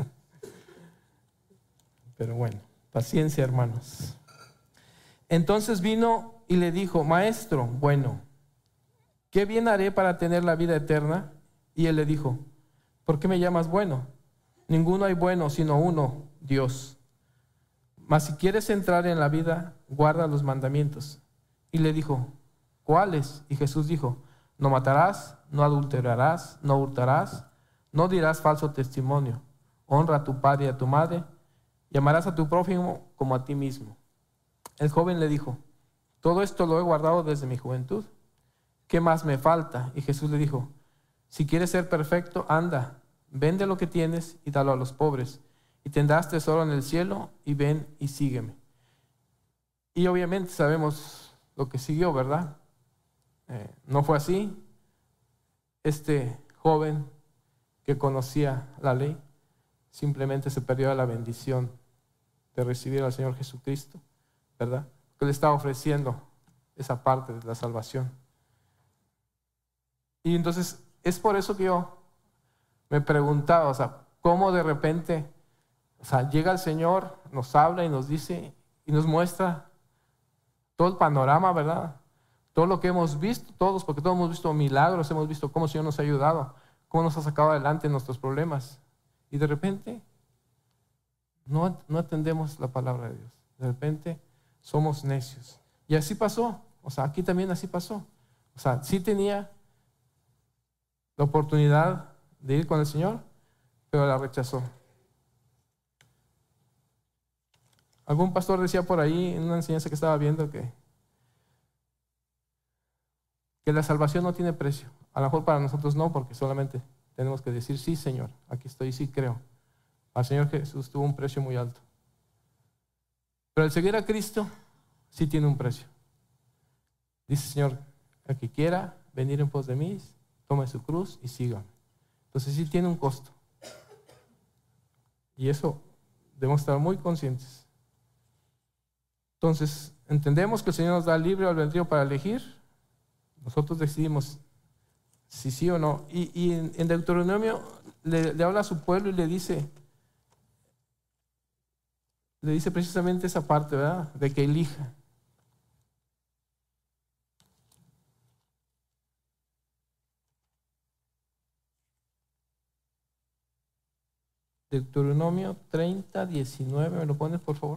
Pero bueno, paciencia, hermanos. Entonces vino y le dijo: Maestro, bueno, ¿qué bien haré para tener la vida eterna? Y él le dijo: ¿por qué me llamas bueno? Ninguno hay bueno sino uno, Dios. Mas si quieres entrar en la vida, guarda los mandamientos. Y le dijo: ¿cuáles? Y Jesús dijo: no matarás, no adulterarás, no hurtarás, no dirás falso testimonio, honra a tu padre y a tu madre, y amarás a tu prójimo como a ti mismo. El joven le dijo: todo esto lo he guardado desde mi juventud. ¿Qué más me falta? Y Jesús le dijo: si quieres ser perfecto, anda, vende lo que tienes y dalo a los pobres, y tendrás tesoro en el cielo, y ven y sígueme. Y obviamente sabemos lo que siguió, ¿verdad? Eh, no fue así. Este joven que conocía la ley simplemente se perdió de la bendición de recibir al Señor Jesucristo, ¿verdad? Que le estaba ofreciendo esa parte de la salvación. Y entonces es por eso que yo me preguntaba, o sea, cómo de repente, o sea, llega el Señor, nos habla y nos dice y nos muestra todo el panorama, ¿verdad? Todo lo que hemos visto, todos, porque todos hemos visto milagros, hemos visto cómo el Señor nos ha ayudado, cómo nos ha sacado adelante en nuestros problemas. Y de repente no, no atendemos la palabra de Dios. De repente somos necios. Y así pasó. O sea, aquí también así pasó. O sea, sí tenía la oportunidad de ir con el Señor, pero la rechazó. Algún pastor decía por ahí, en una enseñanza que estaba viendo, que que la salvación no tiene precio. A lo mejor para nosotros no, porque solamente tenemos que decir: sí, Señor, aquí estoy, sí creo. Al Señor Jesús tuvo un precio muy alto. Pero el seguir a Cristo sí tiene un precio. Dice el Señor, el que quiera venir en pos de mí, tome su cruz y sígame. Entonces sí tiene un costo. Y eso debemos estar muy conscientes. Entonces, entendemos que el Señor nos da libre albedrío para elegir. Nosotros decidimos si sí o no. Y, y en, en Deuteronomio le, le habla a su pueblo y le dice, le dice precisamente esa parte, ¿verdad? De que elija. Deuteronomio treinta, diecinueve, ¿me lo pones por favor?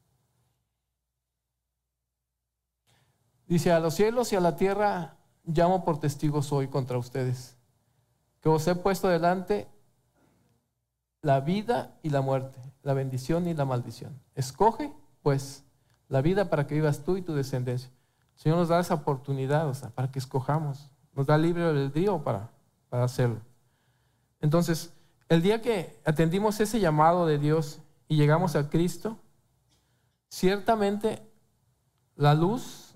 Dice, a los cielos y a la tierra llamo por testigos hoy contra ustedes, que os he puesto delante la vida y la muerte, la bendición y la maldición. Escoge, pues, la vida para que vivas tú y tu descendencia. El Señor nos da esa oportunidad, o sea, para que escojamos. Nos da libre albedrío para, para hacerlo. Entonces, el día que atendimos ese llamado de Dios y llegamos a Cristo, ciertamente la luz,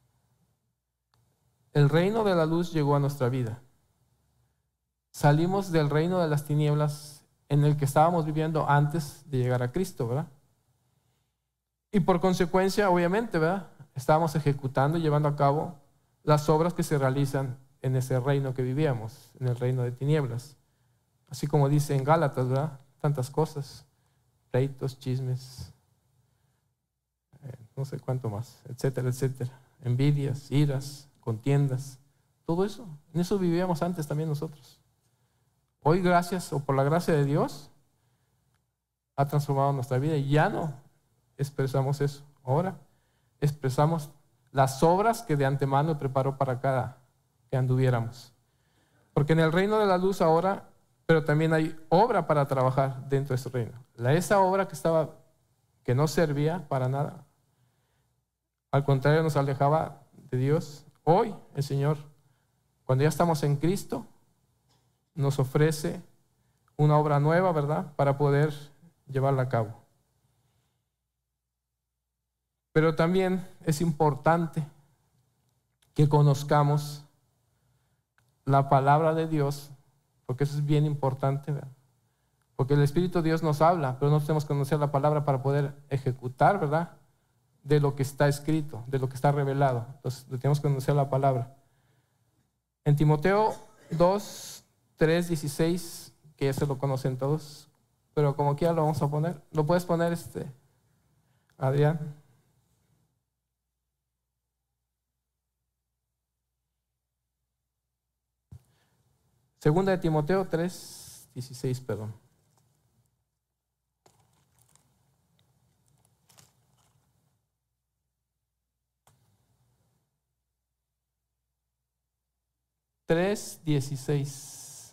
el reino de la luz llegó a nuestra vida. Salimos del reino de las tinieblas en el que estábamos viviendo antes de llegar a Cristo, ¿verdad? Y por consecuencia, obviamente, ¿verdad? Estábamos ejecutando y llevando a cabo las obras que se realizan en ese reino que vivíamos, en el reino de tinieblas. Así como dice en Gálatas, ¿verdad? Tantas cosas, pleitos, chismes, eh, no sé cuánto más, etcétera, etcétera. Envidias, iras, contiendas, todo eso. En eso vivíamos antes también nosotros. Hoy, gracias o por la gracia de Dios, ha transformado nuestra vida y ya no expresamos eso. Ahora expresamos las obras que de antemano preparó para cada que anduviéramos. Porque en el reino de la luz ahora, pero también hay obra para trabajar dentro de ese reino. La, esa obra que estaba, que no servía para nada, al contrario nos alejaba de Dios. Hoy el Señor, cuando ya estamos en Cristo, nos ofrece una obra nueva, ¿verdad? Para poder llevarla a cabo. Pero también es importante que conozcamos la palabra de Dios, porque eso es bien importante, ¿verdad? Porque el Espíritu de Dios nos habla, pero no tenemos que conocer la palabra para poder ejecutar, ¿verdad? De lo que está escrito, de lo que está revelado. Entonces, tenemos que conocer la palabra. En Timoteo dos, tres, dieciséis, que ese lo conocen todos, pero como quiera lo vamos a poner. ¿Lo puedes poner, este, Adrián? Segunda de Timoteo tres, dieciséis, perdón. tres, dieciséis.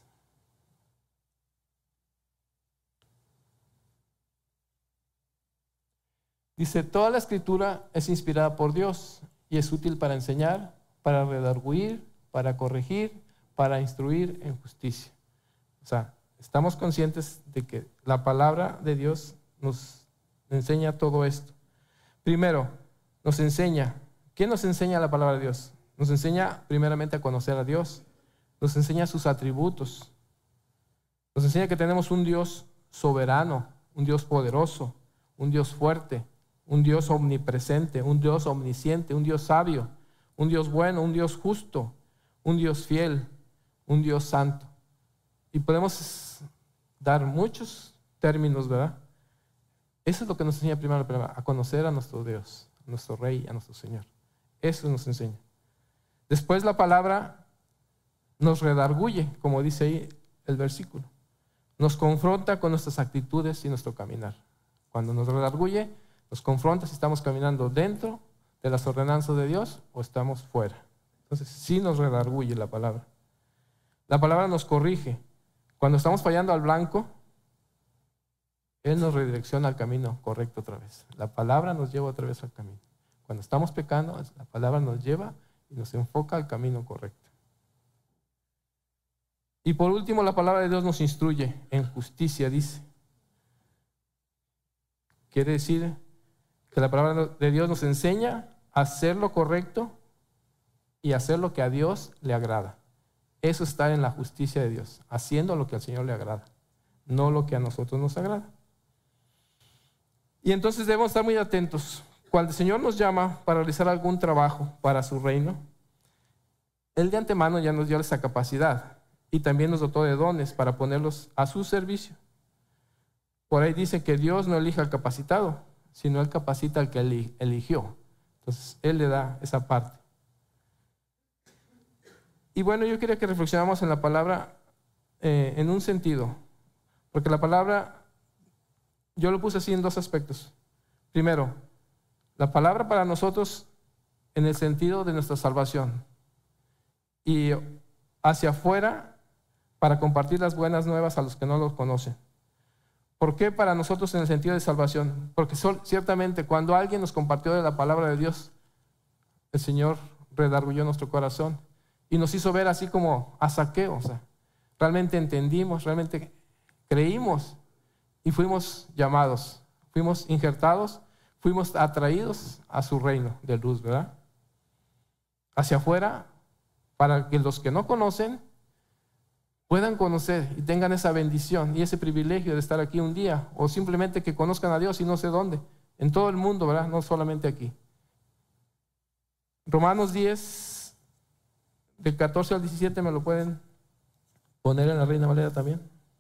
Dice, toda la escritura es inspirada por Dios y es útil para enseñar, para redarguir, para corregir, para instruir en justicia. O sea, estamos conscientes de que la palabra de Dios nos enseña todo esto. Primero, nos enseña. ¿Qué nos enseña la palabra de Dios? Nos enseña primeramente a conocer a Dios. Nos enseña sus atributos. Nos enseña que tenemos un Dios soberano, un Dios poderoso, un Dios fuerte, un Dios omnipresente, un Dios omnisciente, un Dios sabio, un Dios bueno, un Dios justo, un Dios fiel, un Dios santo. Y podemos dar muchos términos, ¿verdad? Eso es lo que nos enseña primero, a conocer a nuestro Dios, a nuestro Rey, a nuestro Señor. Eso nos enseña. Después la palabra nos redarguye, como dice ahí el versículo. Nos confronta con nuestras actitudes y nuestro caminar. Cuando nos redarguye, nos confronta si estamos caminando dentro de las ordenanzas de Dios o estamos fuera. Entonces sí nos redarguye la palabra. La palabra nos corrige. Cuando estamos fallando al blanco, Él nos redirecciona al camino correcto otra vez. La palabra nos lleva otra vez al camino. Cuando estamos pecando, la palabra nos lleva y nos enfoca al camino correcto. Y por último, la palabra de Dios nos instruye en justicia, dice. Quiere decir Que la palabra de Dios nos enseña a hacer lo correcto y hacer lo que a Dios le agrada. Eso está en la justicia de Dios, haciendo lo que al Señor le agrada, no lo que a nosotros nos agrada. Y entonces debemos estar muy atentos. Cuando el Señor nos llama para realizar algún trabajo para su reino, Él de antemano ya nos dio esa capacidad y también nos dotó de dones para ponerlos a su servicio. Por ahí dice que Dios no elige al capacitado, sino Él capacita al que eligió. Entonces, Él le da esa parte. Y bueno, yo quería que reflexionáramos en la palabra eh, en un sentido, porque la palabra, yo lo puse así en dos aspectos. Primero, la palabra para nosotros en el sentido de nuestra salvación y hacia afuera para compartir las buenas nuevas a los que no los conocen. ¿Por qué para nosotros en el sentido de salvación? Porque sol, ciertamente cuando alguien nos compartió de la palabra de Dios, el Señor redarguyó nuestro corazón y nos hizo ver así como a Zaqueo. O sea, realmente entendimos, realmente creímos y fuimos llamados, fuimos injertados, fuimos atraídos a su reino de luz, ¿verdad? Hacia afuera, para que los que no conocen puedan conocer y tengan esa bendición y ese privilegio de estar aquí un día, o simplemente que conozcan a Dios y no sé dónde, en todo el mundo, ¿verdad? No solamente aquí. Romanos diez, del catorce al diecisiete, ¿me lo pueden poner en la Reina Valera también?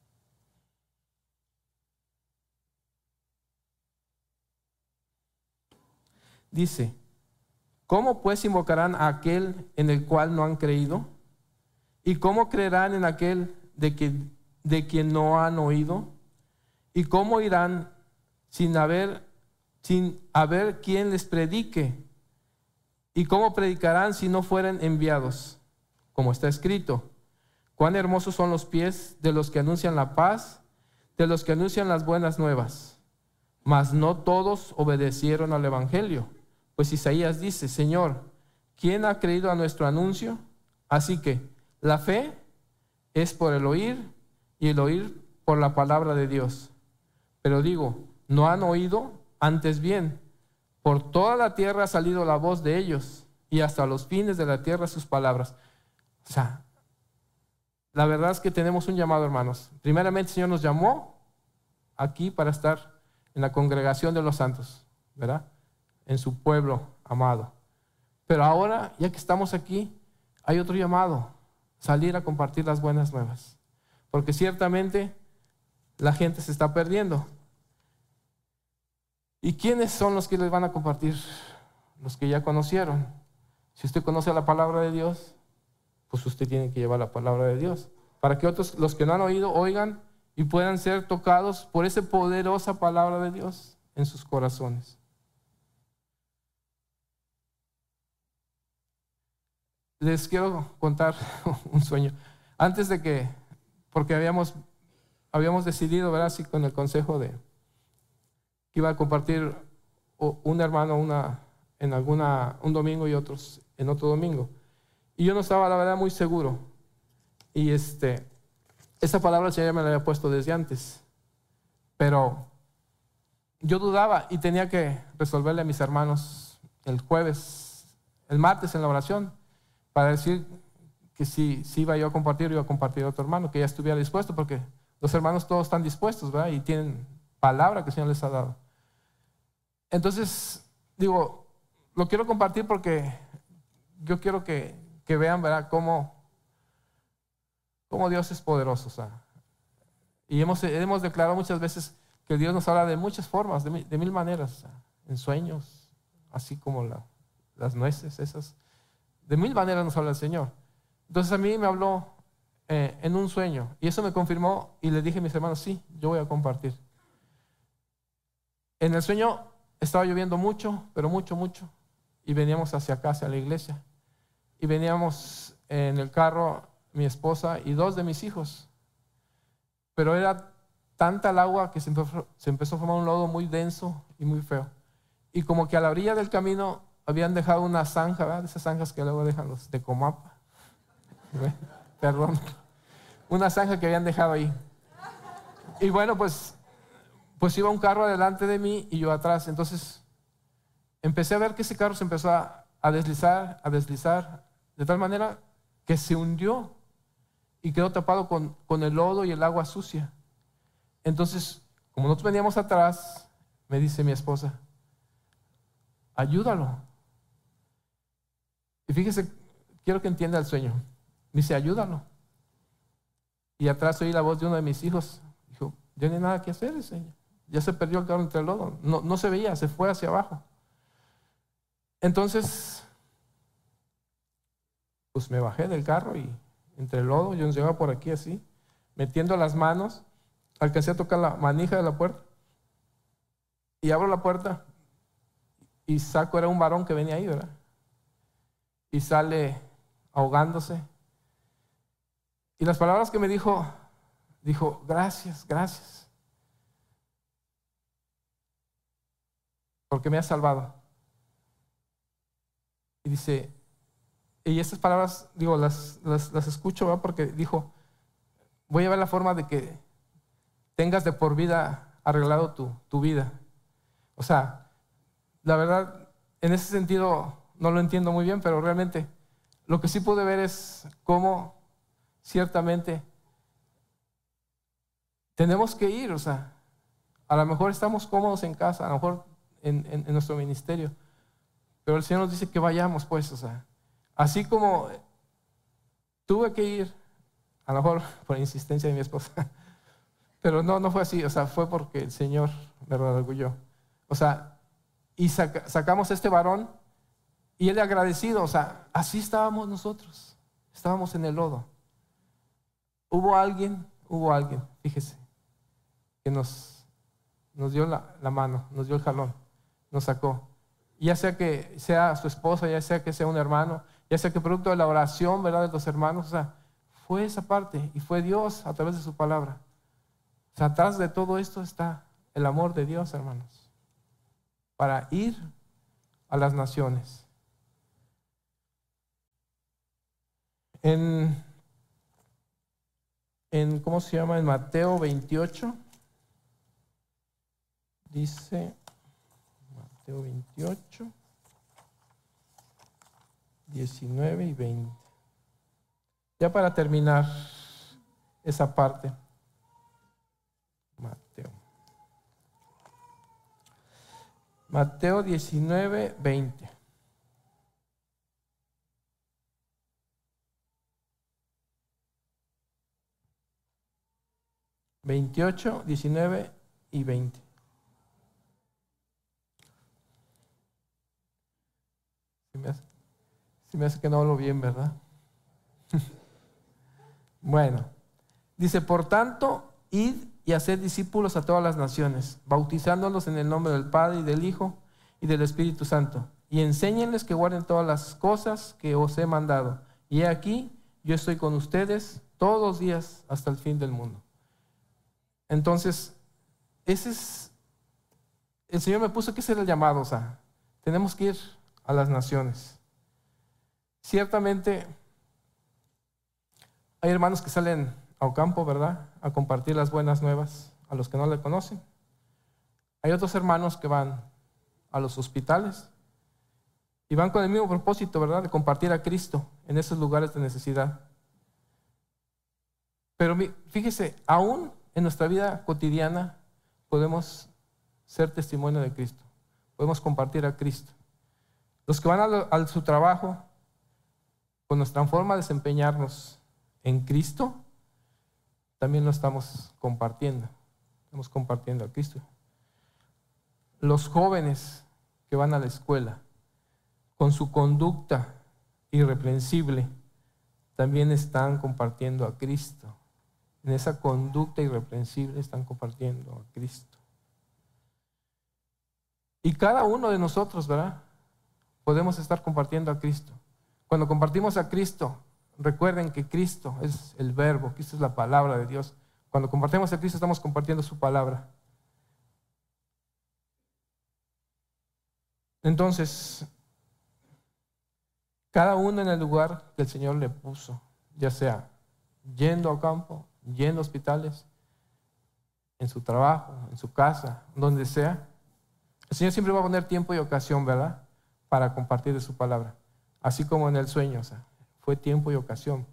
Dice: ¿cómo pues invocarán a aquel en el cual no han creído? ¿Y cómo creerán en aquel de quien, de quien no han oído? ¿Y cómo irán sin haber, sin haber quien les predique? ¿Y cómo predicarán si no fueren enviados? Como está escrito: cuán hermosos son los pies de los que anuncian la paz, de los que anuncian las buenas nuevas. Mas no todos obedecieron al evangelio. Pues Isaías dice: Señor, ¿quién ha creído a nuestro anuncio? Así que la fe es por el oír, y el oír por la palabra de Dios. Pero digo, no han oído, antes bien, por toda la tierra ha salido la voz de ellos, y hasta los fines de la tierra sus palabras. O sea, la verdad es que tenemos un llamado, hermanos. Primeramente, el Señor nos llamó aquí para estar en la congregación de los santos, ¿verdad? En su pueblo amado. Pero ahora, ya que estamos aquí, hay otro llamado: salir a compartir las buenas nuevas. Porque ciertamente la gente se está perdiendo. ¿Y quiénes son los que les van a compartir? Los que ya conocieron. Si usted conoce la palabra de Dios, pues usted tiene que llevar la palabra de Dios, para que otros, los que no han oído, oigan y puedan ser tocados por esa poderosa palabra de Dios en sus corazones. Les quiero contar un sueño. Antes de que, porque habíamos, habíamos decidido, ¿verdad? Así con el consejo de que iba a compartir un hermano una, en alguna, un domingo y otros en otro domingo. Y yo no estaba, la verdad, muy seguro. Y este, esa palabra el Señor ya me la había puesto desde antes. Pero yo dudaba y tenía que resolverle a mis hermanos el jueves, el martes en la oración, para decir que si, si iba yo a compartir, iba a compartir a otro hermano, que ya estuviera dispuesto, porque los hermanos todos están dispuestos, ¿verdad? Y tienen palabra que el Señor les ha dado. Entonces, digo, lo quiero compartir porque yo quiero que, que vean, ¿verdad?, cómo, cómo Dios es poderoso. O sea, y hemos, hemos declarado muchas veces que Dios nos habla de muchas formas, de mil, de mil maneras, o sea, en sueños, así como la, las nueces esas. De mil maneras nos habla el Señor. Entonces a mí me habló eh, en un sueño, y eso me confirmó, y le dije a mis hermanos: sí, yo voy a compartir. En el sueño estaba lloviendo mucho, pero mucho, mucho, y veníamos hacia acá, hacia la iglesia, y veníamos en el carro mi esposa y dos de mis hijos, pero era tanta el agua que se empezó, se empezó a formar un lodo muy denso y muy feo, y como que a la orilla del camino habían dejado una zanja, ¿verdad? Esas zanjas que luego dejan los de Comapa. Perdón. Una zanja que habían dejado ahí. Y bueno, pues, pues iba un carro adelante de mí y yo atrás. Entonces, empecé a ver que ese carro se empezó a, a deslizar, a deslizar, de tal manera que se hundió y quedó tapado con, con el lodo y el agua sucia. Entonces, como nosotros veníamos atrás, me dice mi esposa, ayúdalo. Y fíjese, quiero que entienda el sueño. Me dice, ayúdalo. Y atrás oí la voz de uno de mis hijos. Dijo, ya no hay nada que hacer, señor. Ya se perdió el carro entre el lodo. No, no se veía, se fue hacia abajo. Entonces, pues me bajé del carro y entre el lodo, yo nos llevaba por aquí así, metiendo las manos, alcancé a tocar la manija de la puerta y abro la puerta y saco, era un varón que venía ahí, ¿verdad? Y sale ahogándose. Y las palabras que me dijo, dijo, gracias, gracias, porque me has salvado. Y dice, y esas palabras, digo, las, las, las escucho, ¿verdad? Porque dijo, voy a ver la forma de que tengas de por vida arreglado tu, tu vida. O sea, la verdad, en ese sentido no lo entiendo muy bien, pero realmente lo que sí pude ver es cómo ciertamente tenemos que ir, o sea, a lo mejor estamos cómodos en casa, a lo mejor en, en, en nuestro ministerio, pero el Señor nos dice que vayamos, pues, o sea, así como tuve que ir, a lo mejor por insistencia de mi esposa, pero no, no fue así, o sea, fue porque el Señor me redarguyó. O sea, y saca, sacamos a este varón y él agradecido, o sea, así estábamos nosotros, estábamos en el lodo. Hubo alguien, hubo alguien, fíjese, que nos, nos dio la, la mano, nos dio el jalón, nos sacó. Ya sea que sea su esposa, ya sea que sea un hermano, ya sea que producto de la oración, ¿verdad?, de los hermanos, o sea, fue esa parte y fue Dios a través de su palabra. O sea, atrás de todo esto está el amor de Dios, hermanos, para ir a las naciones. En, en ¿cómo se llama? En Mateo veintiocho, dice, Mateo veintiocho, diecinueve y veinte. Ya para terminar esa parte, Mateo. Mateo diecinueve, veinte. veintiocho, diecinueve y veinte. Se me hace, se me hace que no hablo bien, ¿verdad? Bueno, dice, por tanto, id y haced discípulos a todas las naciones, bautizándolos en el nombre del Padre y del Hijo y del Espíritu Santo, y enséñenles que guarden todas las cosas que os he mandado. Y he aquí, yo estoy con ustedes todos los días hasta el fin del mundo. Entonces, ese es, el Señor me puso que ese era el llamado, o sea, tenemos que ir a las naciones. Ciertamente, hay hermanos que salen a Ocampo, ¿verdad?, a compartir las buenas nuevas a los que no le conocen. Hay otros hermanos que van a los hospitales y van con el mismo propósito, ¿verdad?, de compartir a Cristo en esos lugares de necesidad. Pero fíjese, aún en nuestra vida cotidiana podemos ser testimonio de Cristo, podemos compartir a Cristo. Los que van a, a su trabajo, con nuestra forma de desempeñarnos en Cristo, también lo estamos compartiendo, estamos compartiendo a Cristo. Los jóvenes que van a la escuela, con su conducta irreprensible, también están compartiendo a Cristo. En esa conducta irreprensible están compartiendo a Cristo. Y cada uno de nosotros, ¿verdad?, podemos estar compartiendo a Cristo. Cuando compartimos a Cristo, recuerden que Cristo es el verbo, Cristo es la palabra de Dios. Cuando compartimos a Cristo estamos compartiendo su palabra. Entonces, cada uno en el lugar que el Señor le puso, ya sea yendo a campo, yendo a hospitales, en su trabajo, en su casa, donde sea, El Señor siempre va a poner tiempo y ocasión, ¿verdad?, para compartir de su palabra. Así como en el sueño, o sea, fue tiempo y ocasión.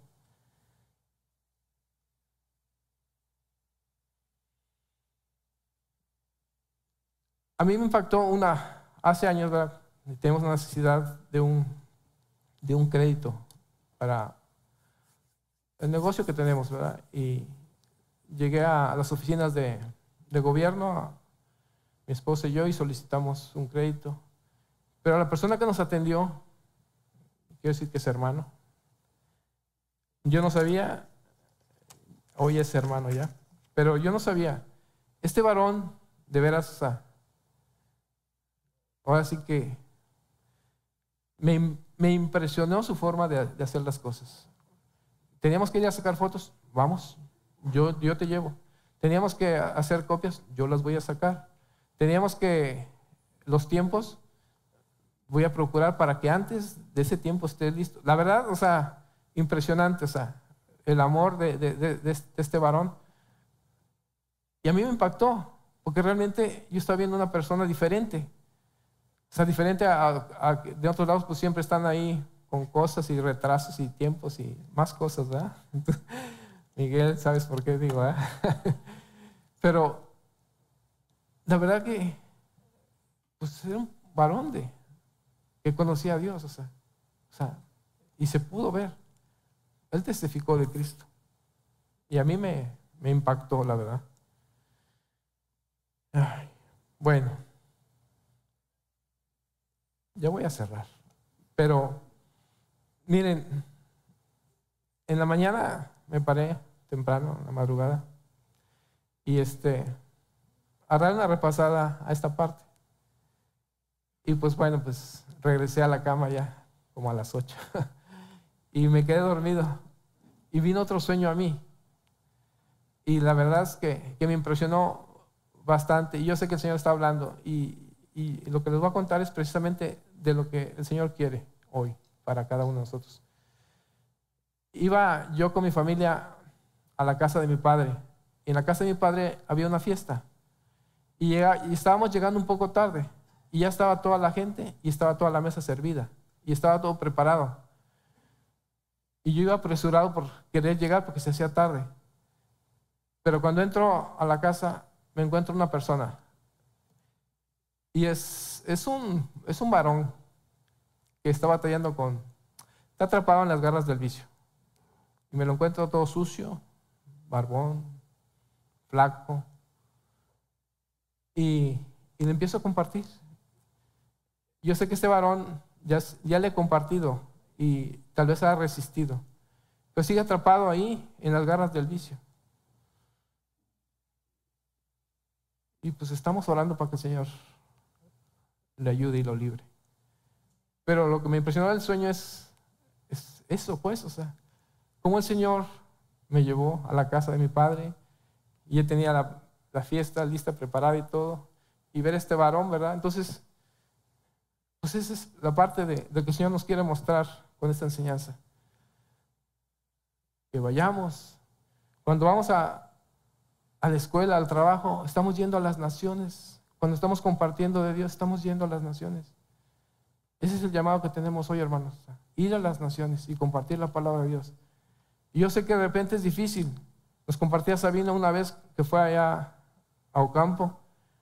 A mí me impactó una, hace años, ¿verdad?, tenemos una necesidad de un, de un crédito para el negocio que tenemos, ¿verdad? Y llegué a las oficinas de, de gobierno, mi esposa y yo, y solicitamos un crédito. Pero la persona que nos atendió, quiero decir que es hermano, yo no sabía, hoy es hermano ya, pero yo no sabía, este varón de veras, o sea, ahora sí que me, me impresionó su forma de, de hacer las cosas. Teníamos que ir a sacar fotos, vamos, yo, yo te llevo. Teníamos que hacer copias, yo las voy a sacar. Teníamos que, los tiempos, voy a procurar para que antes de ese tiempo esté listo. La verdad, o sea, impresionante, o sea, el amor de, de, de, de este varón. Y a mí me impactó, porque realmente yo estaba viendo una persona diferente. O sea, diferente a, a de otros lados, pues siempre están ahí con cosas y retrasos y tiempos y más cosas, ¿verdad? Entonces, Miguel, ¿sabes por qué digo, eh? Pero la verdad que pues era un varón de que conocía a Dios, o sea, o sea, y se pudo ver. Él testificó de Cristo. Y a mí me, me impactó, la verdad. Ay, bueno, ya voy a cerrar. Pero, miren, en la mañana me paré temprano, en la madrugada, y este, a dar una repasada a esta parte. Y pues bueno, pues regresé a la cama ya como a las ocho y me quedé dormido y vino otro sueño a mí y la verdad es que, que me impresionó bastante y yo sé que el Señor está hablando y, y lo que les voy a contar es precisamente de lo que el Señor quiere hoy para cada uno de nosotros. Iba yo con mi familia a la casa de mi padre y en la casa de mi padre había una fiesta y, llega, y estábamos llegando un poco tarde. Y ya estaba toda la gente y estaba toda la mesa servida y estaba todo preparado. Y yo iba apresurado por querer llegar porque se hacía tarde. Pero cuando entro a la casa me encuentro una persona. Y es, es, un, es un varón que está batallando con... Está atrapado en las garras del vicio. Y me lo encuentro todo sucio, barbón, flaco. Y, y le empiezo a compartir. Yo sé que este varón ya, ya le he compartido y tal vez ha resistido, pero sigue atrapado ahí en las garras del vicio. Y pues estamos orando para que el Señor le ayude y lo libre. Pero lo que me impresionó del sueño es, es eso, pues, o sea, cómo el Señor me llevó a la casa de mi padre y él tenía la, la fiesta lista, preparada y todo, y ver a este varón, ¿verdad? Entonces, pues esa es la parte de, de que el Señor nos quiere mostrar con esta enseñanza. Que vayamos. Cuando vamos a, a la escuela, al trabajo, estamos yendo a las naciones. Cuando estamos compartiendo de Dios, estamos yendo a las naciones. Ese es el llamado que tenemos hoy, hermanos. Ir a las naciones y compartir la palabra de Dios. Y yo sé que de repente es difícil. Nos compartía Sabina una vez que fue allá a Ocampo,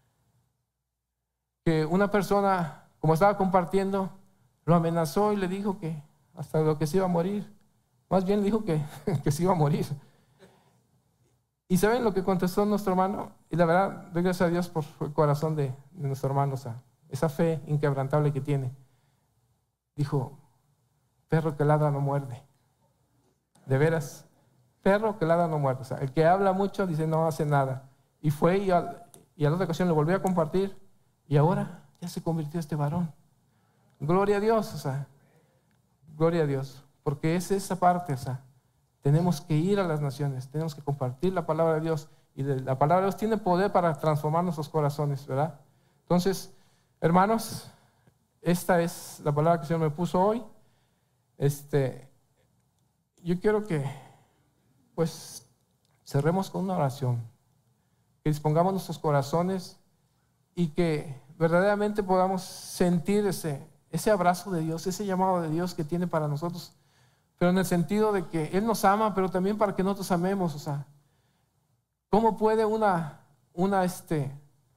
que una persona... Como estaba compartiendo, lo amenazó y le dijo que hasta lo que se iba a morir. Más bien dijo que, que se iba a morir. ¿Y saben lo que contestó nuestro hermano? Y la verdad, doy gracias a Dios por el corazón de, de nuestro hermano, o sea, esa fe inquebrantable que tiene. Dijo, perro que ladra no muerde. De veras, perro que ladra no muerde. O sea, el que habla mucho dice no hace nada. Y fue y a, y a la otra ocasión lo volvió a compartir y ahora... ya se convirtió este varón. Gloria a Dios, o sea, gloria a Dios, porque es esa parte, o sea, tenemos que ir a las naciones, tenemos que compartir la palabra de Dios, y de, la palabra de Dios tiene poder para transformar nuestros corazones, ¿verdad? Entonces, hermanos, esta es la palabra que el Señor me puso hoy. Este, yo quiero que, pues, cerremos con una oración, que dispongamos nuestros corazones y que verdaderamente podamos sentir ese, ese abrazo de Dios, ese llamado de Dios que tiene para nosotros, pero en el sentido de que Él nos ama, pero también para que nosotros amemos. O sea, ¿cómo puede una, una, este,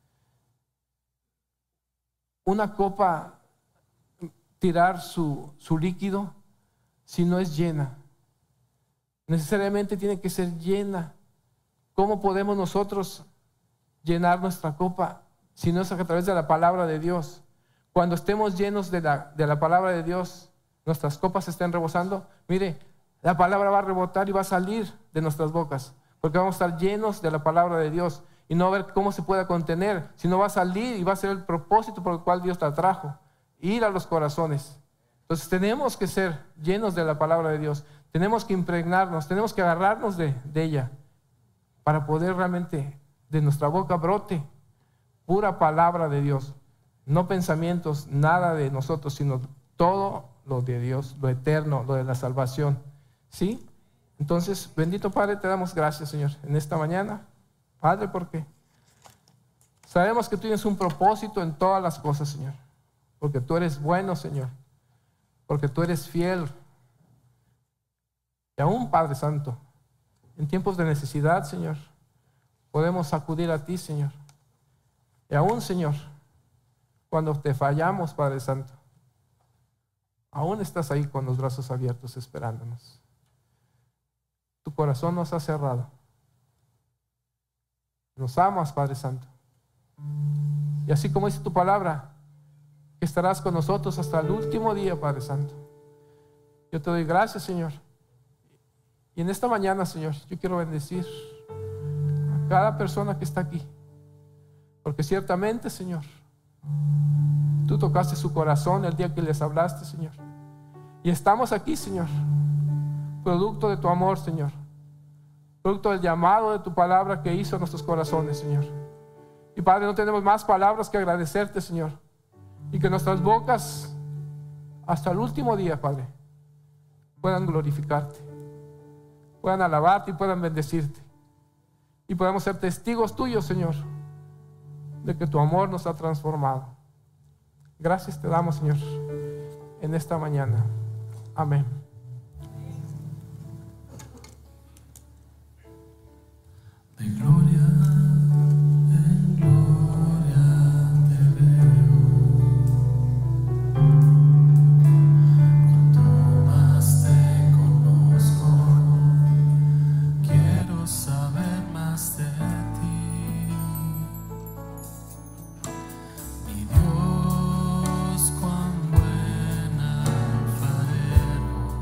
una copa tirar su, su líquido si no es llena? Necesariamente tiene que ser llena. ¿Cómo podemos nosotros llenar nuestra copa si no es a través de la palabra de Dios? Cuando estemos llenos de la, de la palabra de Dios, nuestras copas estén rebosando, mire, la palabra va a rebotar y va a salir de nuestras bocas, porque vamos a estar llenos de la palabra de Dios y no va a ver cómo se pueda contener, sino va a salir y va a ser el propósito por el cual Dios la trajo, ir a los corazones. Entonces tenemos que ser llenos de la palabra de Dios, tenemos que impregnarnos, tenemos que agarrarnos de, de ella para poder realmente de nuestra boca brote pura palabra de Dios, no pensamientos, nada de nosotros, sino todo lo de Dios, lo eterno, lo de la salvación. ¿Sí? Entonces, bendito Padre, te damos gracias, Señor, en esta mañana. Padre, porque sabemos que tú tienes un propósito en todas las cosas, Señor, porque tú eres bueno, Señor, porque tú eres fiel. Y aún, Padre Santo, en tiempos de necesidad, Señor, podemos acudir a ti, Señor. Y aún, Señor, cuando te fallamos, Padre Santo, aún estás ahí con los brazos abiertos esperándonos. Tu corazón nos ha cerrado. Nos amas, Padre Santo. Y así como dice tu palabra, que estarás con nosotros hasta el último día, Padre Santo. Yo te doy gracias, Señor. Y en esta mañana, Señor, yo quiero bendecir a cada persona que está aquí. Porque ciertamente, Señor, tú tocaste su corazón el día que les hablaste, Señor. Y estamos aquí, Señor, producto de tu amor, Señor. Producto del llamado de tu palabra que hizo a nuestros corazones, Señor. Y Padre, no tenemos más palabras que agradecerte, Señor. Y que nuestras bocas, hasta el último día, Padre, puedan glorificarte, puedan alabarte y puedan bendecirte. Y podamos ser testigos tuyos, Señor, de que tu amor nos ha transformado. Gracias te damos, Señor, en esta mañana. Amén. De gloria en gloria te veo, cuanto más te conozco, quiero saber más de ti, mi Dios, cuán buen alfarero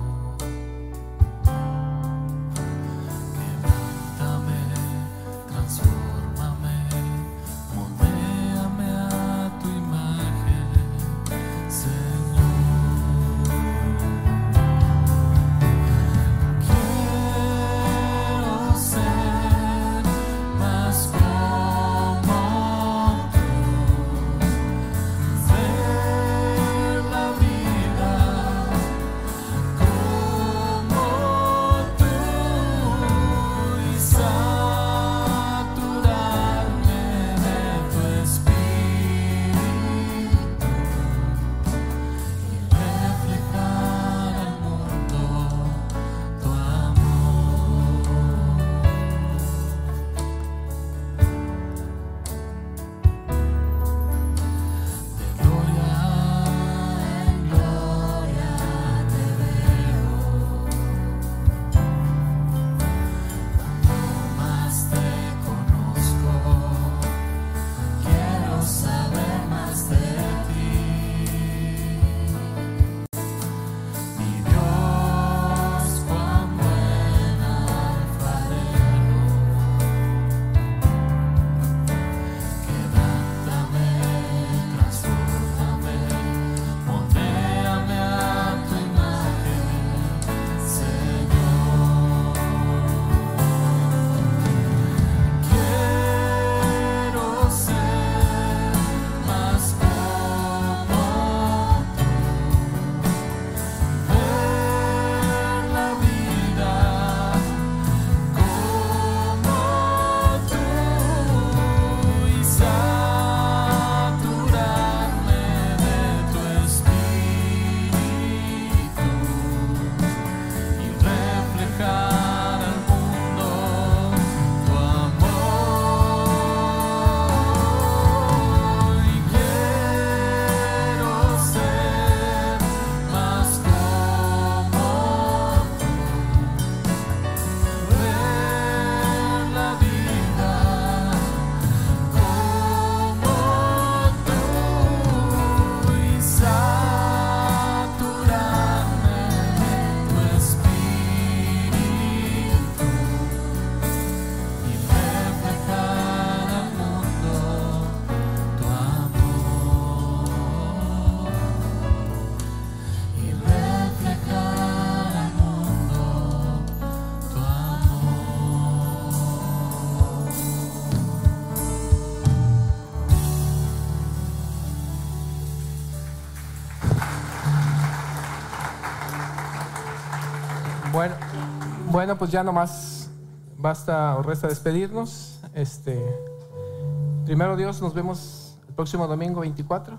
Bueno, bueno, pues ya nomás basta o resta despedirnos. Este, primero Dios, nos vemos el próximo domingo veinticuatro.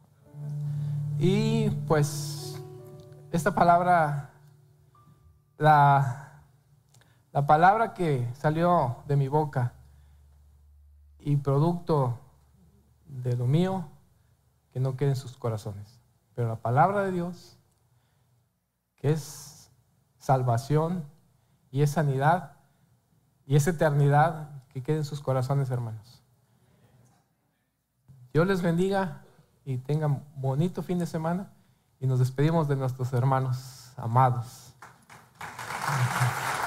Y pues esta palabra, la, la palabra que salió de mi boca y producto de lo mío, que no quede en sus corazones. Pero la palabra de Dios, que es salvación y es sanidad y es eternidad, que quede en sus corazones, hermanos. Dios les bendiga y tengan bonito fin de semana, y nos despedimos de nuestros hermanos amados.